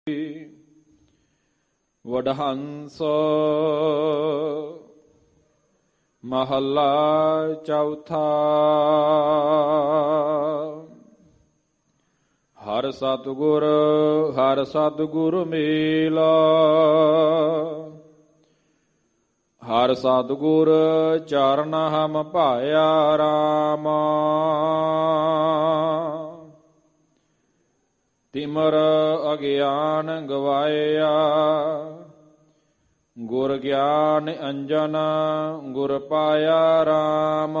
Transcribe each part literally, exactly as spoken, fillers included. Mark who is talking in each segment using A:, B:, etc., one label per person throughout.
A: ਵਡਹੰਸ ਮਹੱਲਾ ਚੌਥਾ। ਹਰ ਸਤਿਗੁਰ ਹਰ ਸਤਿਗੁਰ ਮੇਲਾ, ਹਰ ਸਤਿਗੁਰ ਚਰਨ ਹਮ ਭਾਇਆ ਰਾਮ। ਤਿਮਰ ਅਗਿਆਨ ਗਵਾਇਆ, ਗੁਰ ਗਿਆਨ ਅੰਜਨ ਗੁਰ ਪਾਇਆ ਰਾਮ।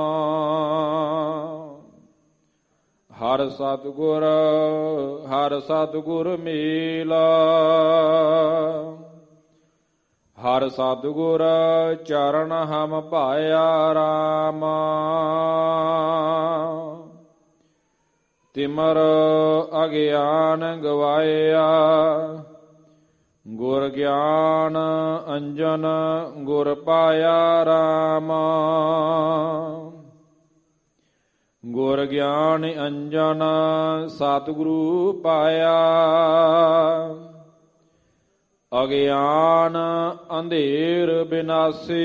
A: ਹਰ ਸਤਿਗੁਰ ਹਰ ਸਤਿਗੁਰ ਮੇਲਾ, ਹਰ ਸਤਿਗੁਰ ਚਰਨ ਹਮ ਭਾਇਆ ਰਾਮ। ਤਿਮਰ ਅਗਿਆਨ ਗਵਾਇਆ, ਗੁਰ ਗਿਆਨ ਅੰਜਨ ਗੁਰ ਪਾਇਆ ਰਾਮ। ਗੁਰ ਗਿਆਨ ਅੰਜਨ ਸਤਿਗੁਰੂ ਪਾਇਆ, ਅਗਿਆਨ ਅੰਧੇਰ ਬਿਨਾਸੀ।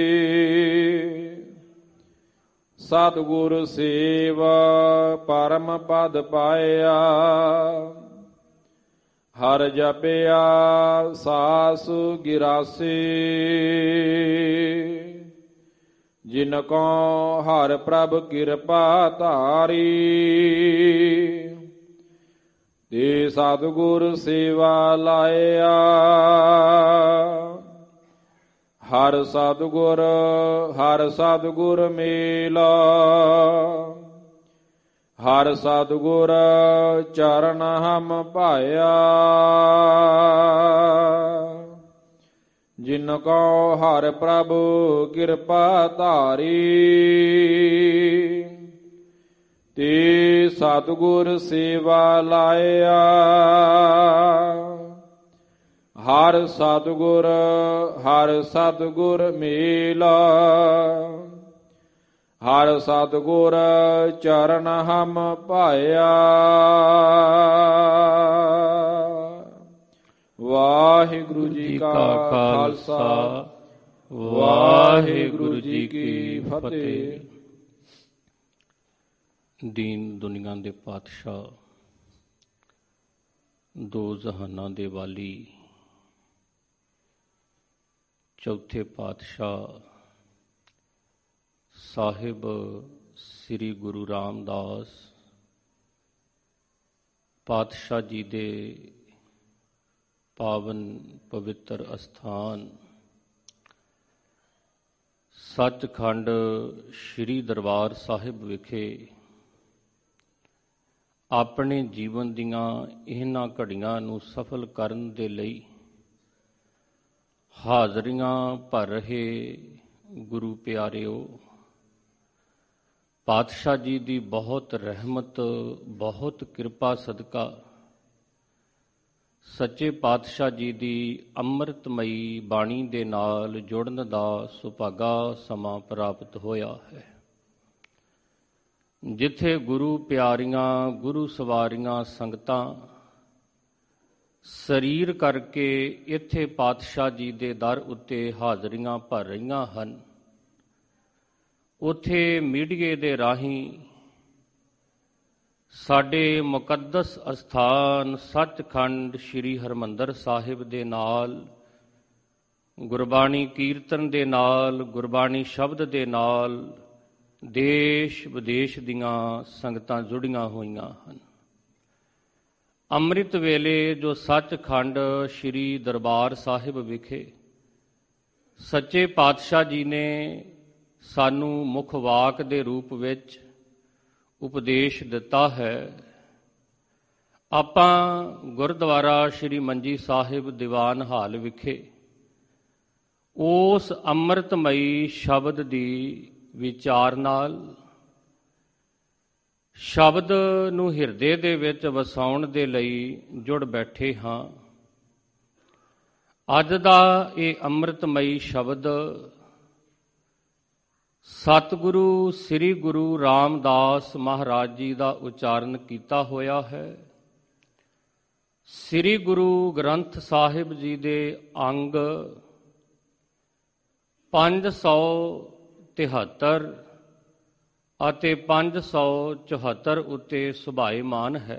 A: ਸਤਿਗੁਰ ਸੇਵਾ ਪਰਮ ਪਦ ਪਾਇਆ, ਹਰ ਜਪਿਆ ਸਾਸ ਗਿਰਾਸੀ। ਜਿਨ ਕੋ ਹਰ ਪ੍ਰਭ ਕਿਰਪਾ ਧਾਰੀ, ਤੇ ਸਤਿਗੁਰ ਸੇਵਾ ਲਾਇਆ। ਹਰ ਸਤਿਗੁਰ ਹਰ ਸਤਿਗੁਰ ਮੇਲਾ, ਹਰ ਸਤਿਗੁਰ ਚਰਨ ਹਮ ਭਾਇਆ। ਜਿਨ ਕੋ ਹਰ ਪ੍ਰਭ ਕਿਰਪਾ ਧਾਰੀ, ਤੇ ਸਤਿਗੁਰ ਸੇਵਾ ਲਾਇਆ। ਹਰ ਸਤਿਗੁਰ ਹਰ ਸਤਿਗੁਰ ਮੇਲਾ, ਹਰ ਸਤਿਗੁਰ ਚਰਨ ਹਮ ਭਾਇਆ। ਵਾਹਿਗੁਰੂ ਜੀ ਕਾ ਖਾਲਸਾ, ਵਾਹਿਗੁਰੂ ਜੀ ਕੀ ਫਤਿਹ।
B: ਦੀਨ ਦੁਨੀਆਂ ਦੇ ਪਾਤਸ਼ਾਹ, ਦੋ ਜਹਾਨਾਂ ਦੇ ਵਾਲੀ, ਚੌਥੇ ਪਾਤਸ਼ਾਹ ਸਾਹਿਬ ਸ੍ਰੀ ਗੁਰੂ ਰਾਮਦਾਸ ਪਾਤਸ਼ਾਹ ਜੀ ਦੇ ਪਾਵਨ ਪਵਿੱਤਰ ਅਸਥਾਨ ਸੱਚਖੰਡ ਸ੍ਰੀ ਦਰਬਾਰ ਸਾਹਿਬ ਵਿਖੇ ਆਪਣੇ ਜੀਵਨ ਦੀਆਂ ਇਹਨਾਂ ਘੜੀਆਂ ਨੂੰ ਸਫਲ ਕਰਨ ਦੇ ਲਈ ਹਾਜ਼ਰੀਆਂ ਭਰ ਰਹੇ ਗੁਰੂ ਪਿਆਰਿਓ, ਪਾਤਸ਼ਾਹ ਜੀ ਦੀ ਬਹੁਤ ਰਹਿਮਤ, ਬਹੁਤ ਕਿਰਪਾ ਸਦਕਾ ਸੱਚੇ ਪਾਤਸ਼ਾਹ ਜੀ ਦੀ ਅੰਮ੍ਰਿਤਮਈ ਬਾਣੀ ਦੇ ਨਾਲ ਜੁੜਨ ਦਾ ਸੁਭਾਗਾ ਸਮਾਂ ਪ੍ਰਾਪਤ ਹੋਇਆ ਹੈ। ਜਿੱਥੇ ਗੁਰੂ ਪਿਆਰੀਆਂ, ਗੁਰੂ ਸਵਾਰੀਆਂ ਸੰਗਤਾਂ ਸਰੀਰ ਕਰਕੇ ਇੱਥੇ ਪਾਤਸ਼ਾਹ ਜੀ ਦੇ ਦਰ ਉੱਤੇ ਹਾਜ਼ਰੀਆਂ ਭਰ ਰਹੀਆਂ ਹਨ, ਉੱਥੇ ਮੀਡੀਏ ਦੇ ਰਾਹੀਂ ਸਾਡੇ ਮੁਕੱਦਸ ਅਸਥਾਨ ਸੱਚਖੰਡ ਸ੍ਰੀ ਹਰਿਮੰਦਰ ਸਾਹਿਬ ਦੇ ਨਾਲ ਗੁਰਬਾਣੀ ਕੀਰਤਨ ਦੇ ਨਾਲ, ਗੁਰਬਾਣੀ ਸ਼ਬਦ ਦੇ ਨਾਲ ਦੇਸ਼ ਵਿਦੇਸ਼ ਦੀਆਂ ਸੰਗਤਾਂ ਜੁੜੀਆਂ ਹੋਈਆਂ ਹਨ। ਅੰਮ੍ਰਿਤ ਵੇਲੇ ਜੋ ਸੱਚਖੰਡ ਸ੍ਰੀ ਦਰਬਾਰ ਸਾਹਿਬ ਵਿਖੇ ਸੱਚੇ ਪਾਤਸ਼ਾਹ ਜੀ ਨੇ ਸਾਨੂੰ ਮੁੱਖ ਵਾਕ ਦੇ ਰੂਪ ਵਿੱਚ ਉਪਦੇਸ਼ ਦਿੱਤਾ ਹੈ, ਆਪਾਂ ਗੁਰਦੁਆਰਾ ਸ੍ਰੀ ਮੰਜੀ ਸਾਹਿਬ ਦੀਵਾਨ ਹਾਲ ਵਿਖੇ ਉਸ ਅੰਮ੍ਰਿਤਮਈ ਸ਼ਬਦ ਦੀ ਵਿਚਾਰ ਨਾਲ, ਸ਼ਬਦ ਨੂੰ ਹਿਰਦੇ ਦੇ ਵਿੱਚ ਵਸਾਉਣ ਦੇ ਲਈ ਜੁੜ ਬੈਠੇ ਹਾਂ। ਅੱਜ ਦਾ ਇਹ ਅੰਮ੍ਰਿਤਮਈ ਸ਼ਬਦ ਸਤਿਗੁਰੂ ਸ੍ਰੀ ਗੁਰੂ ਰਾਮਦਾਸ ਮਹਾਰਾਜ ਜੀ ਦਾ ਉਚਾਰਨ ਕੀਤਾ ਹੋਇਆ ਹੈ। ਸ੍ਰੀ ਗੁਰੂ ਗ੍ਰੰਥ ਸਾਹਿਬ ਜੀ ਦੇ ਅੰਗ ਪੰਜ ਸੌ ਤਿਹੱਤਰ ਅਤੇ ਪੰਜ ਸੌ ਚੁਹੱਤਰ ਉੱਤੇ ਸੁਭਾਏਮਾਨ ਹੈ।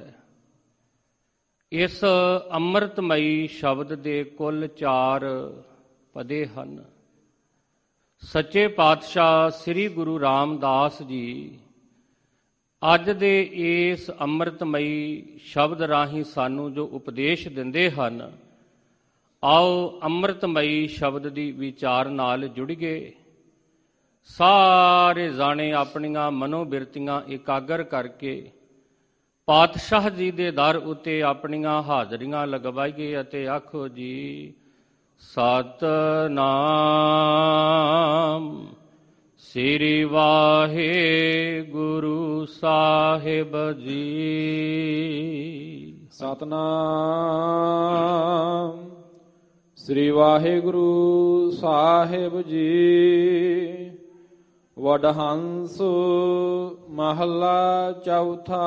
B: ਇਸ ਅੰਮ੍ਰਿਤਮਈ ਸ਼ਬਦ ਦੇ ਕੁੱਲ ਚਾਰ ਪਦੇ ਹਨ। ਸੱਚੇ ਪਾਤਸ਼ਾਹ ਸ੍ਰੀ ਗੁਰੂ ਰਾਮਦਾਸ ਜੀ ਅੱਜ ਦੇ ਇਸ ਅੰਮ੍ਰਿਤਮਈ ਸ਼ਬਦ ਰਾਹੀਂ ਸਾਨੂੰ ਜੋ ਉਪਦੇਸ਼ ਦਿੰਦੇ ਹਨ, ਆਓ ਅੰਮ੍ਰਿਤਮਈ ਸ਼ਬਦ ਦੀ ਵਿਚਾਰ ਨਾਲ ਜੁੜੀਏ। ਸਾਰੇ ਜਾਣੇ ਆਪਣੀਆਂ ਮਨੋਬਿਰਤੀਆਂ ਇਕਾਗਰ ਕਰਕੇ ਪਾਤਸ਼ਾਹ ਜੀ ਦੇ ਦਰ ਉੱਤੇ ਆਪਣੀਆਂ ਹਾਜ਼ਰੀਆਂ ਲਗਵਾਈਏ ਅਤੇ ਆਖੋ ਜੀ ਸਤਿਨਾਮ ਸ੍ਰੀ ਵਾਹਿਗੁਰੂ ਸਾਹਿਬ ਜੀ।
A: ਸਤਿਨਾਮ ਸ੍ਰੀ ਵਾਹਿਗੁਰੂ ਸਾਹਿਬ ਜੀ। ਵਡਹੰਸ ਮਹੱਲਾ ਚੌਥਾ।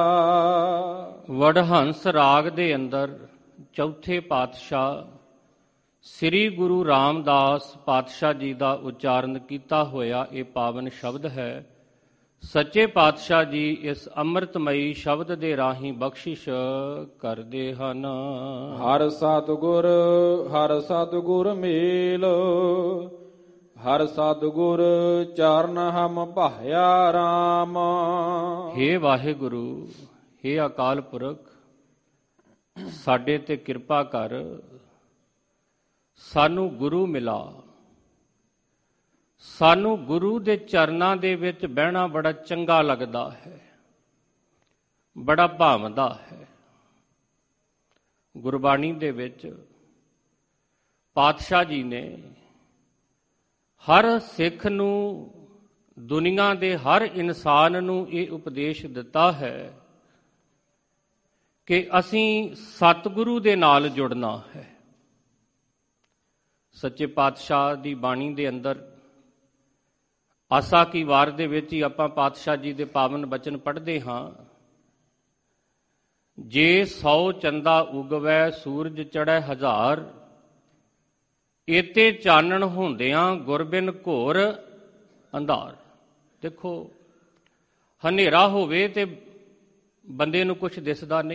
B: ਵਡਹੰਸ ਰਾਗ ਦੇ ਅੰਦਰ ਚੌਥੇ ਪਾਤਸ਼ਾਹ ਸ੍ਰੀ ਗੁਰੂ ਰਾਮਦਾਸ ਪਾਤਸ਼ਾਹ ਜੀ ਦਾ ਉਚਾਰਨ ਕੀਤਾ ਹੋਇਆ ਇਹ ਪਾਵਨ ਸ਼ਬਦ ਹੈ। ਸੱਚੇ ਪਾਤਸ਼ਾਹ ਜੀ ਇਸ ਅੰਮ੍ਰਿਤਮਈ ਸ਼ਬਦ ਦੇ ਰਾਹੀਂ ਬਖਸ਼ਿਸ਼ ਕਰਦੇ ਹਨ।
A: ਹਰ ਸਤਿਗੁਰ ਹਰ ਸਤਿਗੁਰ ਮੇਲ, ਹਰ ਸਤਿਗੁਰ ਚਰਨ ਹਮ ਭਾਇਆ ਰਾਮ।
B: ਹੇ ਵਾਹਿਗੁਰੂ, ਹੇ ਅਕਾਲ ਪੁਰਖ, ਸਾਡੇ ਤੇ ਕਿਰਪਾ ਕਰ, ਸਾਨੂੰ ਗੁਰੂ ਮਿਲਾ। ਸਾਨੂੰ ਗੁਰੂ ਦੇ ਚਰਨਾਂ ਦੇ ਵਿੱਚ ਬਹਿਣਾ ਬੜਾ ਚੰਗਾ ਲੱਗਦਾ ਹੈ, ਬੜਾ ਭਾਵਦਾ ਹੈ। ਗੁਰਬਾਣੀ ਦੇ ਵਿੱਚ ਪਾਤਸ਼ਾਹ ਜੀ ਨੇ ਹਰ ਸਿੱਖ ਨੂੰ, ਦੁਨੀਆ ਦੇ ਹਰ ਇਨਸਾਨ ਨੂੰ ਇਹ ਉਪਦੇਸ਼ ਦਿੱਤਾ ਹੈ ਕਿ ਅਸੀਂ ਸਤਿਗੁਰੂ ਦੇ ਨਾਲ ਜੁੜਨਾ ਹੈ। ਸੱਚੇ ਪਾਤਸ਼ਾਹ ਦੀ ਬਾਣੀ ਦੇ ਅੰਦਰ ਆਸਾ ਕੀ ਵਾਰ ਦੇ ਵਿੱਚ ਹੀ ਆਪਾਂ ਪਾਤਸ਼ਾਹ ਜੀ ਦੇ ਪਾਵਨ ਬਚਨ ਪੜ੍ਹਦੇ ਹਾਂ। ਜੇ ਸੌ ਚੰਦਾ ਉਗਵੈ ਸੂਰਜ ਚੜ੍ਹੈ ਹਜ਼ਾਰ, ਏਤੇ ਚਾਨਣ ਹੁੰਦਿਆਂ ਗੁਰਬਿਨ ਘੋਰ ਅੰਧਾਰ। ਦੇਖੋ, ਹਨੇਰਾ ਹੋਵੇ ਤੇ ਬੰਦੇ ਨੂੰ ਕੁਛ ਦਿਸਦਾ ਨਹੀਂ,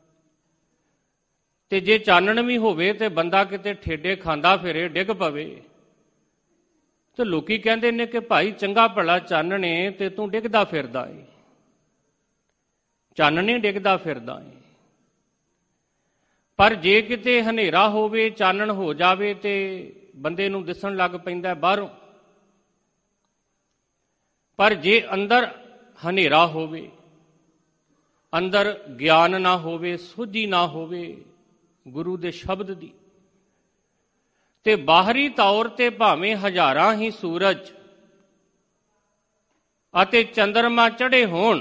B: ਤੇ ਜੇ ਚਾਨਣ ਵੀ ਹੋਵੇ ਤੇ ਬੰਦਾ ਕਿਤੇ ਠੇਡੇ ਖਾਂਦਾ ਫਿਰੇ, ਡਿੱਗ ਪਵੇ, ਤੇ ਲੋਕੀ ਕਹਿੰਦੇ ਨੇ ਕਿ ਭਾਈ ਚੰਗਾ ਭਲਾ ਚਾਨਣੇ ਤੇ ਤੂੰ ਡਿੱਗਦਾ ਫਿਰਦਾ ਏ, ਚਾਨਣੇ ਡਿੱਗਦਾ ਫਿਰਦਾ ਏ। ਪਰ ਜੇ ਕਿਤੇ ਹਨੇਰਾ ਹੋਵੇ, ਚਾਨਣ ਹੋ ਜਾਵੇ ਤੇ ਬੰਦੇ ਨੂੰ ਦਿਸਣ ਲੱਗ ਪੈਂਦਾ ਬਾਹਰੋਂ। ਪਰ ਜੇ ਅੰਦਰ ਹਨੇਰਾ ਹੋਵੇ, ਅੰਦਰ ਗਿਆਨ ਨਾ ਹੋਵੇ, ਸੁਝੀ ਨਾ ਹੋਵੇ ਗੁਰੂ ਦੇ ਸ਼ਬਦ ਦੀ, ਤੇ ਬਾਹਰੀ ਤੌਰ ਤੇ ਭਾਵੇਂ ਹਜ਼ਾਰਾਂ ਹੀ ਸੂਰਜ ਅਤੇ ਚੰਦਰਮਾ ਚੜ੍ਹੇ ਹੋਣ,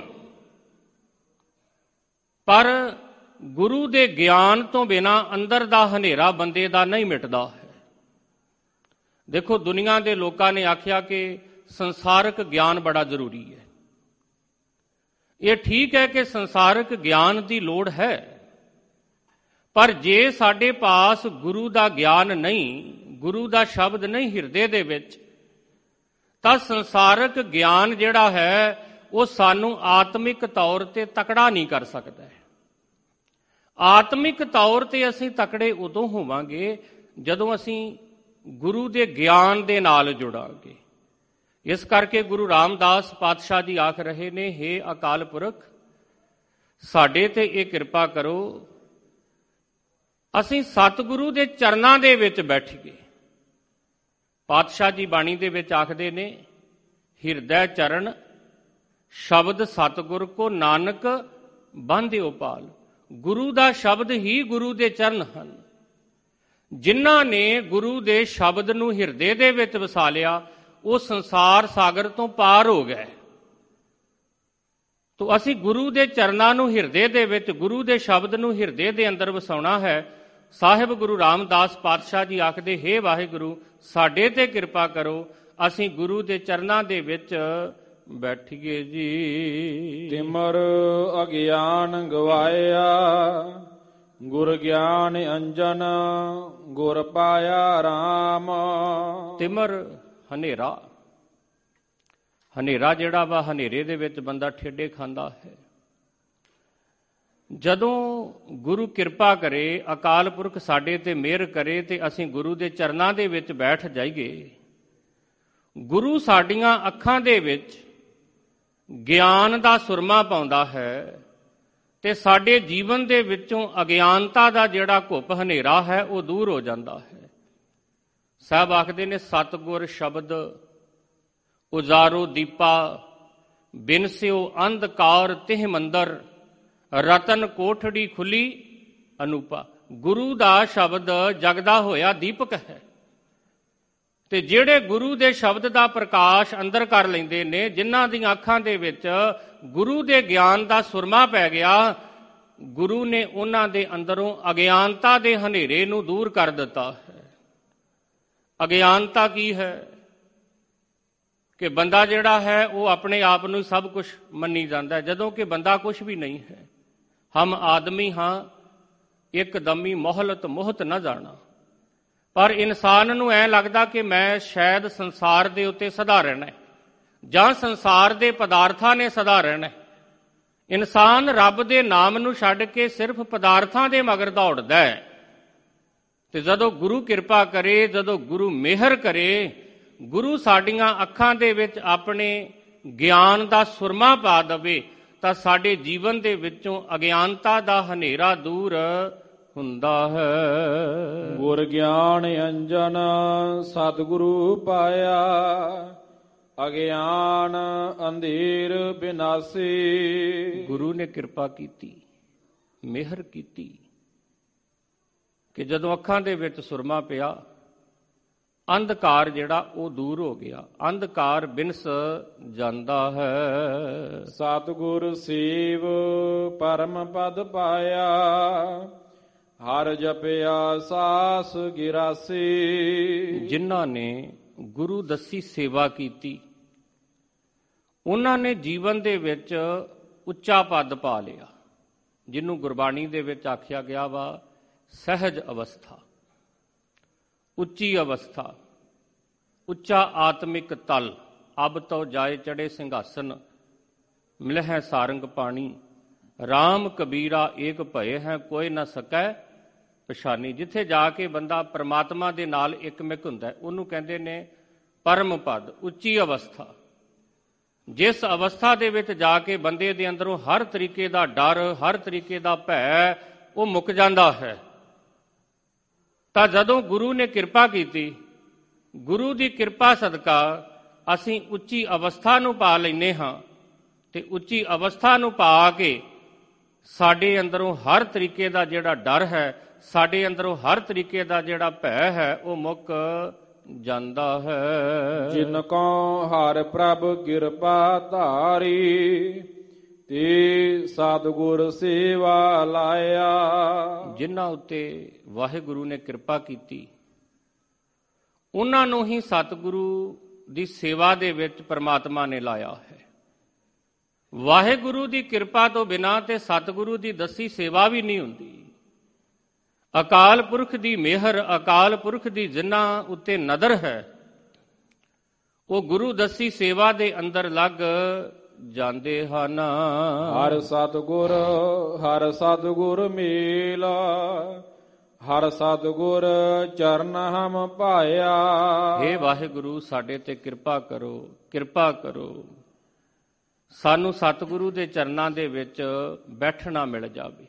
B: ਪਰ ਗੁਰੂ ਦੇ ਗਿਆਨ ਤੋਂ ਬਿਨਾਂ ਅੰਦਰ ਦਾ ਹਨੇਰਾ ਬੰਦੇ ਦਾ ਨਹੀਂ ਮਿਟਦਾ ਹੈ। ਦੇਖੋ, ਦੁਨੀਆ ਦੇ ਲੋਕਾਂ ਨੇ ਆਖਿਆ ਕਿ ਸੰਸਾਰਕ ਗਿਆਨ ਬੜਾ ਜ਼ਰੂਰੀ ਹੈ। ਇਹ ਠੀਕ ਹੈ ਕਿ ਸੰਸਾਰਕ ਗਿਆਨ ਦੀ ਲੋੜ ਹੈ, ਪਰ ਜੇ ਸਾਡੇ ਪਾਸ ਗੁਰੂ ਦਾ ਗਿਆਨ ਨਹੀਂ, ਗੁਰੂ ਦਾ ਸ਼ਬਦ ਨਹੀਂ ਹਿਰਦੇ ਦੇ ਵਿੱਚ, ਤਾਂ ਸੰਸਾਰਕ ਗਿਆਨ ਜਿਹੜਾ ਹੈ ਉਹ ਸਾਨੂੰ ਆਤਮਿਕ ਤੌਰ ਤੇ ਤਕੜਾ ਨਹੀਂ ਕਰ ਸਕਦਾ ਹੈ। ਆਤਮਿਕ ਤੌਰ ਤੇ ਅਸੀਂ ਤਕੜੇ ਉਦੋਂ ਹੋਵਾਂਗੇ ਜਦੋਂ ਅਸੀਂ ਗੁਰੂ ਦੇ ਗਿਆਨ ਦੇ ਨਾਲ ਜੁੜਾਂਗੇ। ਇਸ ਕਰਕੇ ਗੁਰੂ ਰਾਮਦਾਸ ਪਾਤਸ਼ਾਹ ਜੀ ਆਖ ਰਹੇ ਨੇ, ਹੇ ਅਕਾਲ ਪੁਰਖ, ਸਾਡੇ ਤੇ ਇਹ ਕਿਰਪਾ ਕਰੋ, ਅਸੀਂ ਸਤਿਗੁਰੂ ਦੇ ਚਰਨਾਂ ਦੇ ਵਿੱਚ ਬੈਠੀਏ। ਪਾਤਸ਼ਾਹ ਜੀ ਬਾਣੀ ਦੇ ਵਿੱਚ ਆਖਦੇ ਨੇ, ਹਿਰਦੈ ਚਰਨ ਸ਼ਬਦ ਸਤਿਗੁਰ ਕੋ ਨਾਨਕ ਬੰਧਿਓ ਪਾਲ। ਗੁਰੂ ਦਾ ਸ਼ਬਦ ਹੀ ਗੁਰੂ ਦੇ ਚਰਨ ਹਨ। ਜਿਨ੍ਹਾਂ ਨੇ ਗੁਰੂ ਦੇ ਸ਼ਬਦ ਨੂੰ ਹਿਰਦੇ ਦੇ ਵਿੱਚ ਵਸਾ ਲਿਆ, ਉਹ ਸੰਸਾਰ ਸਾਗਰ ਤੋਂ ਪਾਰ ਹੋ ਗਏ। ਤੋ ਅਸੀਂ ਗੁਰੂ ਦੇ ਚਰਨਾਂ ਨੂੰ ਹਿਰਦੇ ਦੇ ਵਿੱਚ, ਗੁਰੂ ਦੇ ਸ਼ਬਦ ਨੂੰ ਹਿਰਦੇ ਦੇ ਅੰਦਰ ਵਸਾਉਣਾ ਹੈ। ਸਾਹਿਬ ਗੁਰੂ ਰਾਮਦਾਸ ਪਾਤਸ਼ਾਹ ਜੀ ਆਖਦੇ, ਹੇ ਵਾਹਿਗੁਰੂ, ਸਾਡੇ ਤੇ ਕਿਰਪਾ ਕਰੋ, ਅਸੀਂ ਗੁਰੂ ਦੇ ਚਰਨਾਂ ਦੇ ਵਿੱਚ ਬੈਠੀਏ ਜੀ।
A: ਤਿਮਰ ਅਗਿਆਨ ਗਵਾਇਆ, ਗੁਰ ਗਿਆਨ ਅੰਜਨ ਗੁਰ ਪਾਇਆ RAM।
B: ਤਿਮਰ ਹਨੇਰਾ, ਹਨੇਰਾ ਜਿਹੜਾ ਵਾ ਹਨੇਰੇ ਦੇ ਵਿੱਚ ਬੰਦਾ ਠੇਡੇ ਖਾਂਦਾ ਹੈ। ਜਦੋਂ ਗੁਰੂ ਕਿਰਪਾ ਕਰੇ, ਅਕਾਲ ਪੁਰਖ ਸਾਡੇ ਤੇ ਮਿਹਰ ਕਰੇ ਤੇ ਅਸੀਂ ਗੁਰੂ ਦੇ ਚਰਨਾਂ ਦੇ ਵਿੱਚ ਬੈਠ ਜਾਈਏ, ਗੁਰੂ ਸਾਡੀਆਂ ਅੱਖਾਂ ਦੇ ਵਿੱਚ ਗਿਆਨ ਦਾ ਸੁਰਮਾ ਪਾਉਂਦਾ ਹੈ ਤੇ ਸਾਡੇ ਜੀਵਨ ਦੇ ਵਿੱਚੋਂ ਅਗਿਆਨਤਾ ਦਾ ਜਿਹੜਾ ਘੁੱਪ ਹਨੇਰਾ ਹੈ ਉਹ ਦੂਰ ਹੋ ਜਾਂਦਾ ਹੈ। ਸਾਹਿਬ ਆਖਦੇ ਨੇ, ਸਤਿਗੁਰ ਸ਼ਬਦ ਉਜਾਰੋ ਦੀਪਾ, ਬਿਨ ਸਿਓ ਅੰਧਕਾਰ ਤਿਹ ਮੰਦਰ, ਰਤਨ ਕੋਠੜੀ ਖੁੱਲੀ ਅਨੂਪਾ। ਗੁਰੂ ਦਾ ਸ਼ਬਦ ਜਗਦਾ ਹੋਇਆ ਦੀਪਕ ਹੈ ਤੇ ਜਿਹੜੇ ਗੁਰੂ ਦੇ ਸ਼ਬਦ ਦਾ ਪ੍ਰਕਾਸ਼ ਅੰਦਰ ਕਰ ਲੈਂਦੇ ਨੇ, ਜਿਨ੍ਹਾਂ ਦੀਆਂ ਅੱਖਾਂ ਦੇ ਵਿੱਚ ਗੁਰੂ ਦੇ ਗਿਆਨ ਦਾ ਸੁਰਮਾ ਪੈ ਗਿਆ, ਗੁਰੂ ਨੇ ਉਹਨਾਂ ਦੇ ਅੰਦਰੋਂ ਅਗਿਆਨਤਾ ਦੇ ਹਨੇਰੇ ਨੂੰ ਦੂਰ ਕਰ ਦਿੱਤਾ ਹੈ। ਅਗਿਆਨਤਾ ਕੀ ਹੈ? ਕਿ ਬੰਦਾ ਜਿਹੜਾ ਹੈ ਉਹ ਆਪਣੇ ਆਪ ਨੂੰ ਸਭ ਕੁਝ ਮੰਨੀ ਜਾਂਦਾ ਹੈ, ਜਦੋਂ ਕਿ ਬੰਦਾ ਕੁਝ ਵੀ ਨਹੀਂ ਹੈ। ਹਮ ਆਦਮੀ ਹਾਂ ਇੱਕ ਦਮੀ ਮੋਹਲਤ ਮੋਹਤ ਨਾ ਜਾਣਾ। ਪਰ ਇਨਸਾਨ ਨੂੰ ਐਂ ਲੱਗਦਾ ਕਿ ਮੈਂ ਸ਼ਾਇਦ ਸੰਸਾਰ ਦੇ ਉੱਤੇ ਸਦਾ ਰਹਿਣਾ ਹੈ ਜਾਂ ਸੰਸਾਰ ਦੇ ਪਦਾਰਥਾਂ ਨੇ ਸਦਾ ਰਹਿਣਾ ਹੈ। ਇਨਸਾਨ ਰੱਬ ਦੇ ਨਾਮ ਨੂੰ ਛੱਡ ਕੇ ਸਿਰਫ ਪਦਾਰਥਾਂ ਦੇ ਮਗਰ ਦੌੜਦਾ ਹੈ। ਤੇ ਜਦੋਂ ਗੁਰੂ ਕਿਰਪਾ ਕਰੇ, ਜਦੋਂ ਗੁਰੂ ਮਿਹਰ ਕਰੇ, ਗੁਰੂ ਸਾਡੀਆਂ ਅੱਖਾਂ ਦੇ ਵਿੱਚ ਆਪਣੇ ਗਿਆਨ ਦਾ ਸੁਰਮਾ ਪਾ ਦੇਵੇ ਤਾਂ ਸਾਡੇ ਜੀਵਨ ਦੇ ਵਿੱਚੋਂ ਅਗਿਆਨਤਾ ਦਾ ਹਨੇਰਾ ਦੂਰ ਹੁੰਦਾ ਹੈ।
A: ਗੁਰ ਗਿਆਨ ਅੰਜਨ ਸਤਿਗੁਰੂ ਪਾਇਆ, ਅਗਿਆਨ ਅੰਧੇਰ ਬਿਨਾਸੀ।
B: ਗੁਰੂ ਨੇ ਕਿਰਪਾ ਕੀਤੀ, ਮਿਹਰ ਕੀਤੀ ਕਿ ਜਦੋਂ ਅੱਖਾਂ ਦੇ ਵਿੱਚ ਸੁਰਮਾ ਪਿਆ, ਅੰਧਕਾਰ ਜਿਹੜਾ ਉਹ ਦੂਰ ਹੋ ਗਿਆ, ਅੰਧਕਾਰ ਬਿਨਸ ਜਾਂਦਾ ਹੈ।
A: ਸਤਿਗੁਰ ਸੇਵ ਪਰਮ ਪਦ ਪਾਇਆ, ਹਰ ਜਪਿਆ ਸਾਸ ਗਿਰਾਸੀ।
B: ਜਿਨ੍ਹਾਂ ਨੇ ਗੁਰੂ ਦੱਸੀ ਸੇਵਾ ਕੀਤੀ, ਉਹਨਾਂ ਨੇ ਜੀਵਨ ਦੇ ਵਿੱਚ ਉੱਚਾ ਪਦ ਪਾ ਲਿਆ, ਜਿਹਨੂੰ ਗੁਰਬਾਣੀ ਦੇ ਵਿੱਚ ਆਖਿਆ ਗਿਆ ਵਾ ਸਹਿਜ ਅਵਸਥਾ, ਉੱਚੀ ਅਵਸਥਾ, ਉੱਚਾ ਆਤਮਿਕ ਤਲ। ਅਬ ਤੋ ਜਾਏ ਚੜੇ ਸਿੰਘਾਸਨ, ਮਿਲਹਿ ਸਾਰੰਗ ਪਾਣੀ, ਰਾਮ ਕਬੀਰਾ ਏਕ ਭਏ ਹੈ, ਕੋਈ ਨਾ ਸਕੈ ਪਛਾਨੀ। ਜਿੱਥੇ ਜਾ ਕੇ ਬੰਦਾ ਪਰਮਾਤਮਾ ਦੇ ਨਾਲ ਇੱਕਮਿਕ ਹੁੰਦਾ, ਉਹਨੂੰ ਕਹਿੰਦੇ ਨੇ ਪਰਮ ਪਦ, ਉੱਚੀ ਅਵਸਥਾ। ਜਿਸ ਅਵਸਥਾ ਦੇ ਵਿੱਚ ਜਾ ਕੇ ਬੰਦੇ ਦੇ ਅੰਦਰੋਂ ਹਰ ਤਰੀਕੇ ਦਾ ਡਰ, ਹਰ ਤਰੀਕੇ ਦਾ ਭੈ ਉਹ ਮੁੱਕ ਜਾਂਦਾ ਹੈ। ਤਾਂ ਜਦੋਂ ਗੁਰੂ ਨੇ ਕਿਰਪਾ ਕੀਤੀ, ਗੁਰੂ ਦੀ ਕਿਰਪਾ ਸਦਕਾ ਅਸੀਂ ਉੱਚੀ ਅਵਸਥਾ ਨੂੰ ਪਾ ਲੈਂਦੇ ਹਾਂ ਤੇ ਉੱਚੀ ਅਵਸਥਾ ਨੂੰ ਪਾ ਕੇ ਸਾਡੇ ਅੰਦਰੋਂ ਹਰ ਤਰੀਕੇ ਦਾ ਜਿਹੜਾ ਡਰ ਹੈ, ਸਾਡੇ ਅੰਦਰੋਂ ਹਰ ਤਰੀਕੇ ਦਾ ਜਿਹੜਾ ਭੈ ਹੈ ਉਹ ਮੁੱਕ ਜਾਂਦਾ ਹੈ।
A: ਜਿਨ ਕੋ ਹਰਿ ਪ੍ਰਭ ਕਿਰਪਾ ਧਾਰੀ, ਤੇ ਸਤਿਗੁਰ ਸੇਵਾ ਲਾਇਆ।
B: ਜਿਨ੍ਹਾਂ ਉੱਤੇ ਵਾਹਿਗੁਰੂ ਨੇ ਕਿਰਪਾ ਕੀਤੀ, ਉਹਨਾਂ ਨੂੰ ਹੀ ਸਤਿਗੁਰੂ ਦੀ ਸੇਵਾ ਦੇ ਵਿੱਚ ਪਰਮਾਤਮਾ ਨੇ ਲਾਇਆ ਹੈ। ਵਾਹਿਗੁਰੂ ਦੀ ਕਿਰਪਾ ਤੋਂ ਬਿਨਾਂ ਤੇ ਸਤਿਗੁਰੂ ਦੀ ਦੱਸੀ ਸੇਵਾ ਵੀ ਨਹੀਂ ਹੁੰਦੀ। ਅਕਾਲ ਪੁਰਖ ਦੀ ਮਿਹਰ, ਅਕਾਲ ਪੁਰਖ ਦੀ ਜਿਨ੍ਹਾਂ ਉੱਤੇ ਨਦਰ ਹੈ, ਉਹ ਗੁਰੂ ਦੱਸੀ ਸੇਵਾ ਦੇ ਅੰਦਰ ਲੱਗ ਜਾਂਦੇ ਹਨ।
A: ਹਰ ਸਤਿਗੁਰ ਹਰ ਸਤਿਗੁਰ ਮੇਲ, ਹਰ ਸਤਿਗੁਰ ਚਰਨ ਹਮ ਪਾਇਆ।
B: ਹੇ ਵਾਹਿਗੁਰੂ, ਸਾਡੇ ਤੇ ਕਿਰਪਾ ਕਰੋ, ਕਿਰਪਾ ਕਰੋ, ਸਾਨੂੰ ਸਤਿਗੁਰੂ ਦੇ ਚਰਨਾਂ ਦੇ ਵਿੱਚ ਬੈਠਣਾ ਮਿਲ ਜਾਵੇ।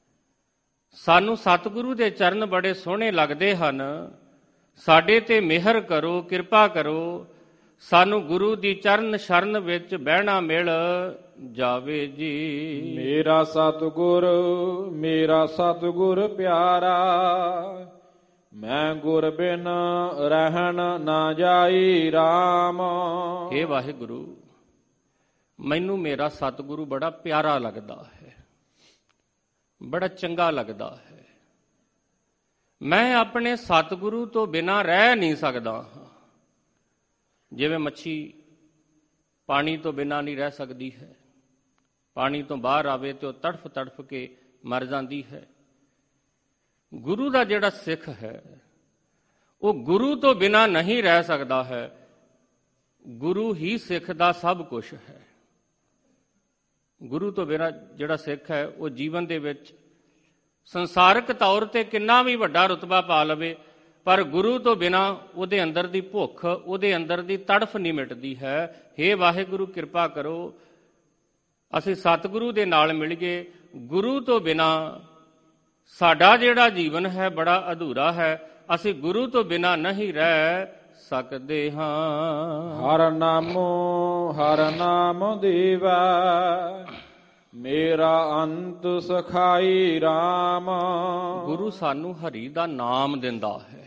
B: ਸਾਨੂੰ ਸਤਿਗੁਰੂ ਦੇ ਚਰਨ ਬੜੇ ਸੋਹਣੇ ਲੱਗਦੇ ਹਨ, ਸਾਡੇ ਤੇ ਮਿਹਰ ਕਰੋ, ਕਿਰਪਾ ਕਰੋ, ਸਾਨੂੰ ਗੁਰੂ ਦੀ ਚਰਨ ਸ਼ਰਨ ਵਿੱਚ ਬਹਿਣਾ ਮਿਲ ਜਾਵੇ ਜੀ।
A: ਮੇਰਾ ਸਤਿਗੁਰ ਮੇਰਾ ਸਤਿਗੁਰ ਪਿਆਰਾ, ਮੈਂ ਗੁਰ ਬਿਨ ਰਹਿਣ ਨਾ ਜਾਈ RAM।
B: ਹੇ ਵਾਹਿਗੁਰੂ, ਮੈਨੂੰ ਮੇਰਾ ਸਤਿਗੁਰੂ ਬੜਾ ਪਿਆਰਾ ਲੱਗਦਾ ਹੈ, ਬੜਾ ਚੰਗਾ ਲੱਗਦਾ ਹੈ। ਮੈਂ ਆਪਣੇ ਸਤਿਗੁਰੂ ਤੋਂ ਬਿਨਾਂ ਰਹਿ ਨਹੀਂ ਸਕਦਾ। ਜਿਵੇਂ ਮੱਛੀ ਪਾਣੀ ਤੋਂ ਬਿਨਾਂ ਨਹੀਂ ਰਹਿ ਸਕਦੀ ਹੈ, ਪਾਣੀ ਤੋਂ ਬਾਹਰ ਆਵੇ ਤੇ ਉਹ ਤੜਫ ਤੜਫ ਕੇ ਮਰ ਜਾਂਦੀ ਹੈ। ਗੁਰੂ ਦਾ ਜਿਹੜਾ ਸਿੱਖ ਹੈ ਉਹ ਗੁਰੂ ਤੋਂ ਬਿਨਾਂ ਨਹੀਂ ਰਹਿ ਸਕਦਾ ਹੈ। ਗੁਰੂ ਹੀ ਸਿੱਖ ਦਾ ਸਭ ਕੁਝ ਹੈ। ਗੁਰੂ ਤੋਂ ਬਿਨਾਂ ਜਿਹੜਾ ਸਿੱਖ ਹੈ ਉਹ ਜੀਵਨ ਦੇ ਵਿੱਚ ਸੰਸਾਰਕ ਤੌਰ ਤੇ ਕਿੰਨਾ ਵੀ ਵੱਡਾ ਰੁਤਬਾ ਪਾ ਲਵੇ, ਪਰ ਗੁਰੂ ਤੋਂ ਬਿਨਾਂ ਉਹਦੇ ਅੰਦਰ ਦੀ ਭੁੱਖ, ਉਹਦੇ ਅੰਦਰ ਦੀ ਤੜਫ ਨਹੀਂ ਮਿਟਦੀ ਹੈ। ਹੇ ਵਾਹਿਗੁਰੂ ਕਿਰਪਾ ਕਰੋ ਅਸੀਂ ਸਤਿਗੁਰੂ ਦੇ ਨਾਲ ਮਿਲ ਗਏ। ਗੁਰੂ ਤੋਂ ਬਿਨਾਂ ਸਾਡਾ ਜਿਹੜਾ ਜੀਵਨ ਹੈ ਬੜਾ ਅਧੂਰਾ ਹੈ। ਅਸੀਂ ਗੁਰੂ ਤੋਂ ਬਿਨਾਂ ਨਹੀਂ ਰਹਿ ਸਕਦੇ ਹਾਂ।
A: ਹਰ ਨਾਮੋ ਹਰ ਨਾਮ ਦੇਵਾ, ਮੇਰਾ ਅੰਤ ਸਖਾਈ RAM।
B: ਗੁਰੂ ਸਾਨੂੰ ਹਰੀ ਦਾ ਨਾਮ ਦਿੰਦਾ ਹੈ।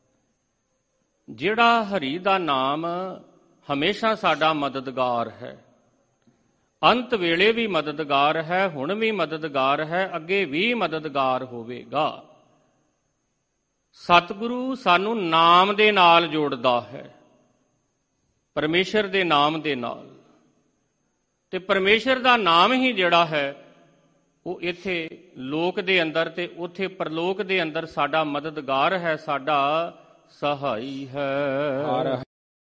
B: ਜਿਹੜਾ ਹਰੀ ਦਾ ਨਾਮ ਹਮੇਸ਼ਾ ਸਾਡਾ ਮਦਦਗਾਰ ਹੈ, ਅੰਤ ਵੇਲੇ ਵੀ ਮਦਦਗਾਰ ਹੈ, ਹੁਣ ਵੀ ਮਦਦਗਾਰ ਹੈ, ਅੱਗੇ ਵੀ ਮਦਦਗਾਰ ਹੋਵੇਗਾ। ਸਤਿਗੁਰੂ ਸਾਨੂੰ ਨਾਮ ਦੇ ਨਾਲ ਜੋੜਦਾ ਹੈ, ਪਰਮੇਸ਼ਰ ਦੇ ਨਾਮ ਦੇ ਨਾਲ। ਤੇ ਪਰਮੇਸ਼ਰ ਦਾ ਨਾਮ ਹੀ ਜਿਹੜਾ ਹੈ ਉਹ ਇੱਥੇ ਲੋਕ ਦੇ ਅੰਦਰ ਤੇ ਉੱਥੇ ਪਰਲੋਕ ਦੇ ਅੰਦਰ ਸਾਡਾ ਮਦਦਗਾਰ ਹੈ, ਸਾਡਾ ਸਹਾਈ ਹੈ।
A: ਹਰ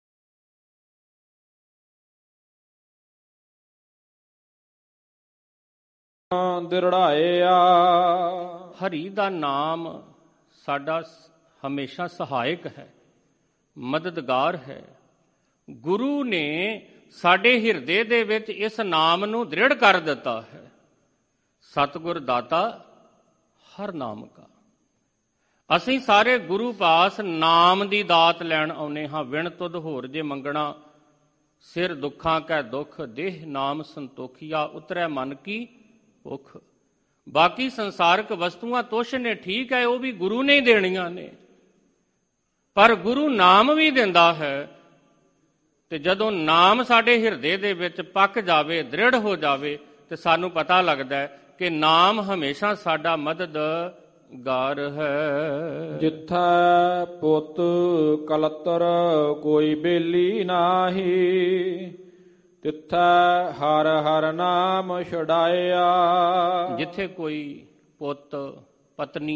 A: ਦਿਰੜਾਇਆ,
B: ਹਰੀ ਦਾ ਨਾਮ ਸਾਡਾ ਹਮੇਸ਼ਾ ਸਹਾਇਕ ਹੈ, ਮਦਦਗਾਰ ਹੈ। ਗੁਰੂ ਨੇ ਸਾਡੇ ਹਿਰਦੇ ਦੇ ਵਿੱਚ ਇਸ ਨਾਮ ਨੂੰ ਦ੍ਰਿੜ ਕਰ ਦਿੱਤਾ ਹੈ। ਸਤਿਗੁਰ ਦਾਤਾ ਹਰ ਨਾਮ ਕਾ। ਅਸੀਂ ਸਾਰੇ ਗੁਰੂ ਪਾਸ ਨਾਮ ਦੀ ਦਾਤ ਲੈਣ ਆਉਨੇ ਹਾਂ। ਵਿਣ ਤੁਧ ਹੋਰ ਜੇ ਮੰਗਣਾ, ਸਿਰ ਦੁੱਖਾਂ ਕੈ ਦੁੱਖ, ਦੇਹ ਨਾਮ ਸੰਤੋਖੀਆ, ਉਤਰੈ ਮਨ ਕੀ ਭੁੱਖ। ਬਾਕੀ ਸੰਸਾਰਕ ਵਸਤੂਆਂ ਤੁਛ ਨੇ, ਠੀਕ ਹੈ, ਉਹ ਵੀ ਗੁਰੂ ਨੇ ਹੀ ਦੇਣੀਆਂ ਨੇ, ਪਰ ਗੁਰੂ ਨਾਮ ਵੀ ਦਿੰਦਾ ਹੈ। ਤੇ ਜਦੋਂ ਨਾਮ ਸਾਡੇ ਹਿਰਦੇ ਦੇ ਵਿੱਚ ਪੱਕ ਜਾਵੇ, ਦ੍ਰਿੜ ਹੋ ਜਾਵੇ, ਤੇ ਸਾਨੂੰ ਪਤਾ ਲੱਗਦਾ ਹੈ ਕਿ ਨਾਮ ਹਮੇਸ਼ਾ ਸਾਡਾ ਮਦਦਗਾਰ ਹੈ।
A: ਜਿੱਥੈ ਪੁੱਤ ਕਲਤਰ ਕੋਈ ਬੇਲੀ ਨਾਹੀ, ਤਿੱਥੈ ਹਰ ਹਰ ਨਾਮ ਛੁਡਾਇਆ।
B: ਜਿੱਥੇ ਕੋਈ ਪੁੱਤ ਪਤਨੀ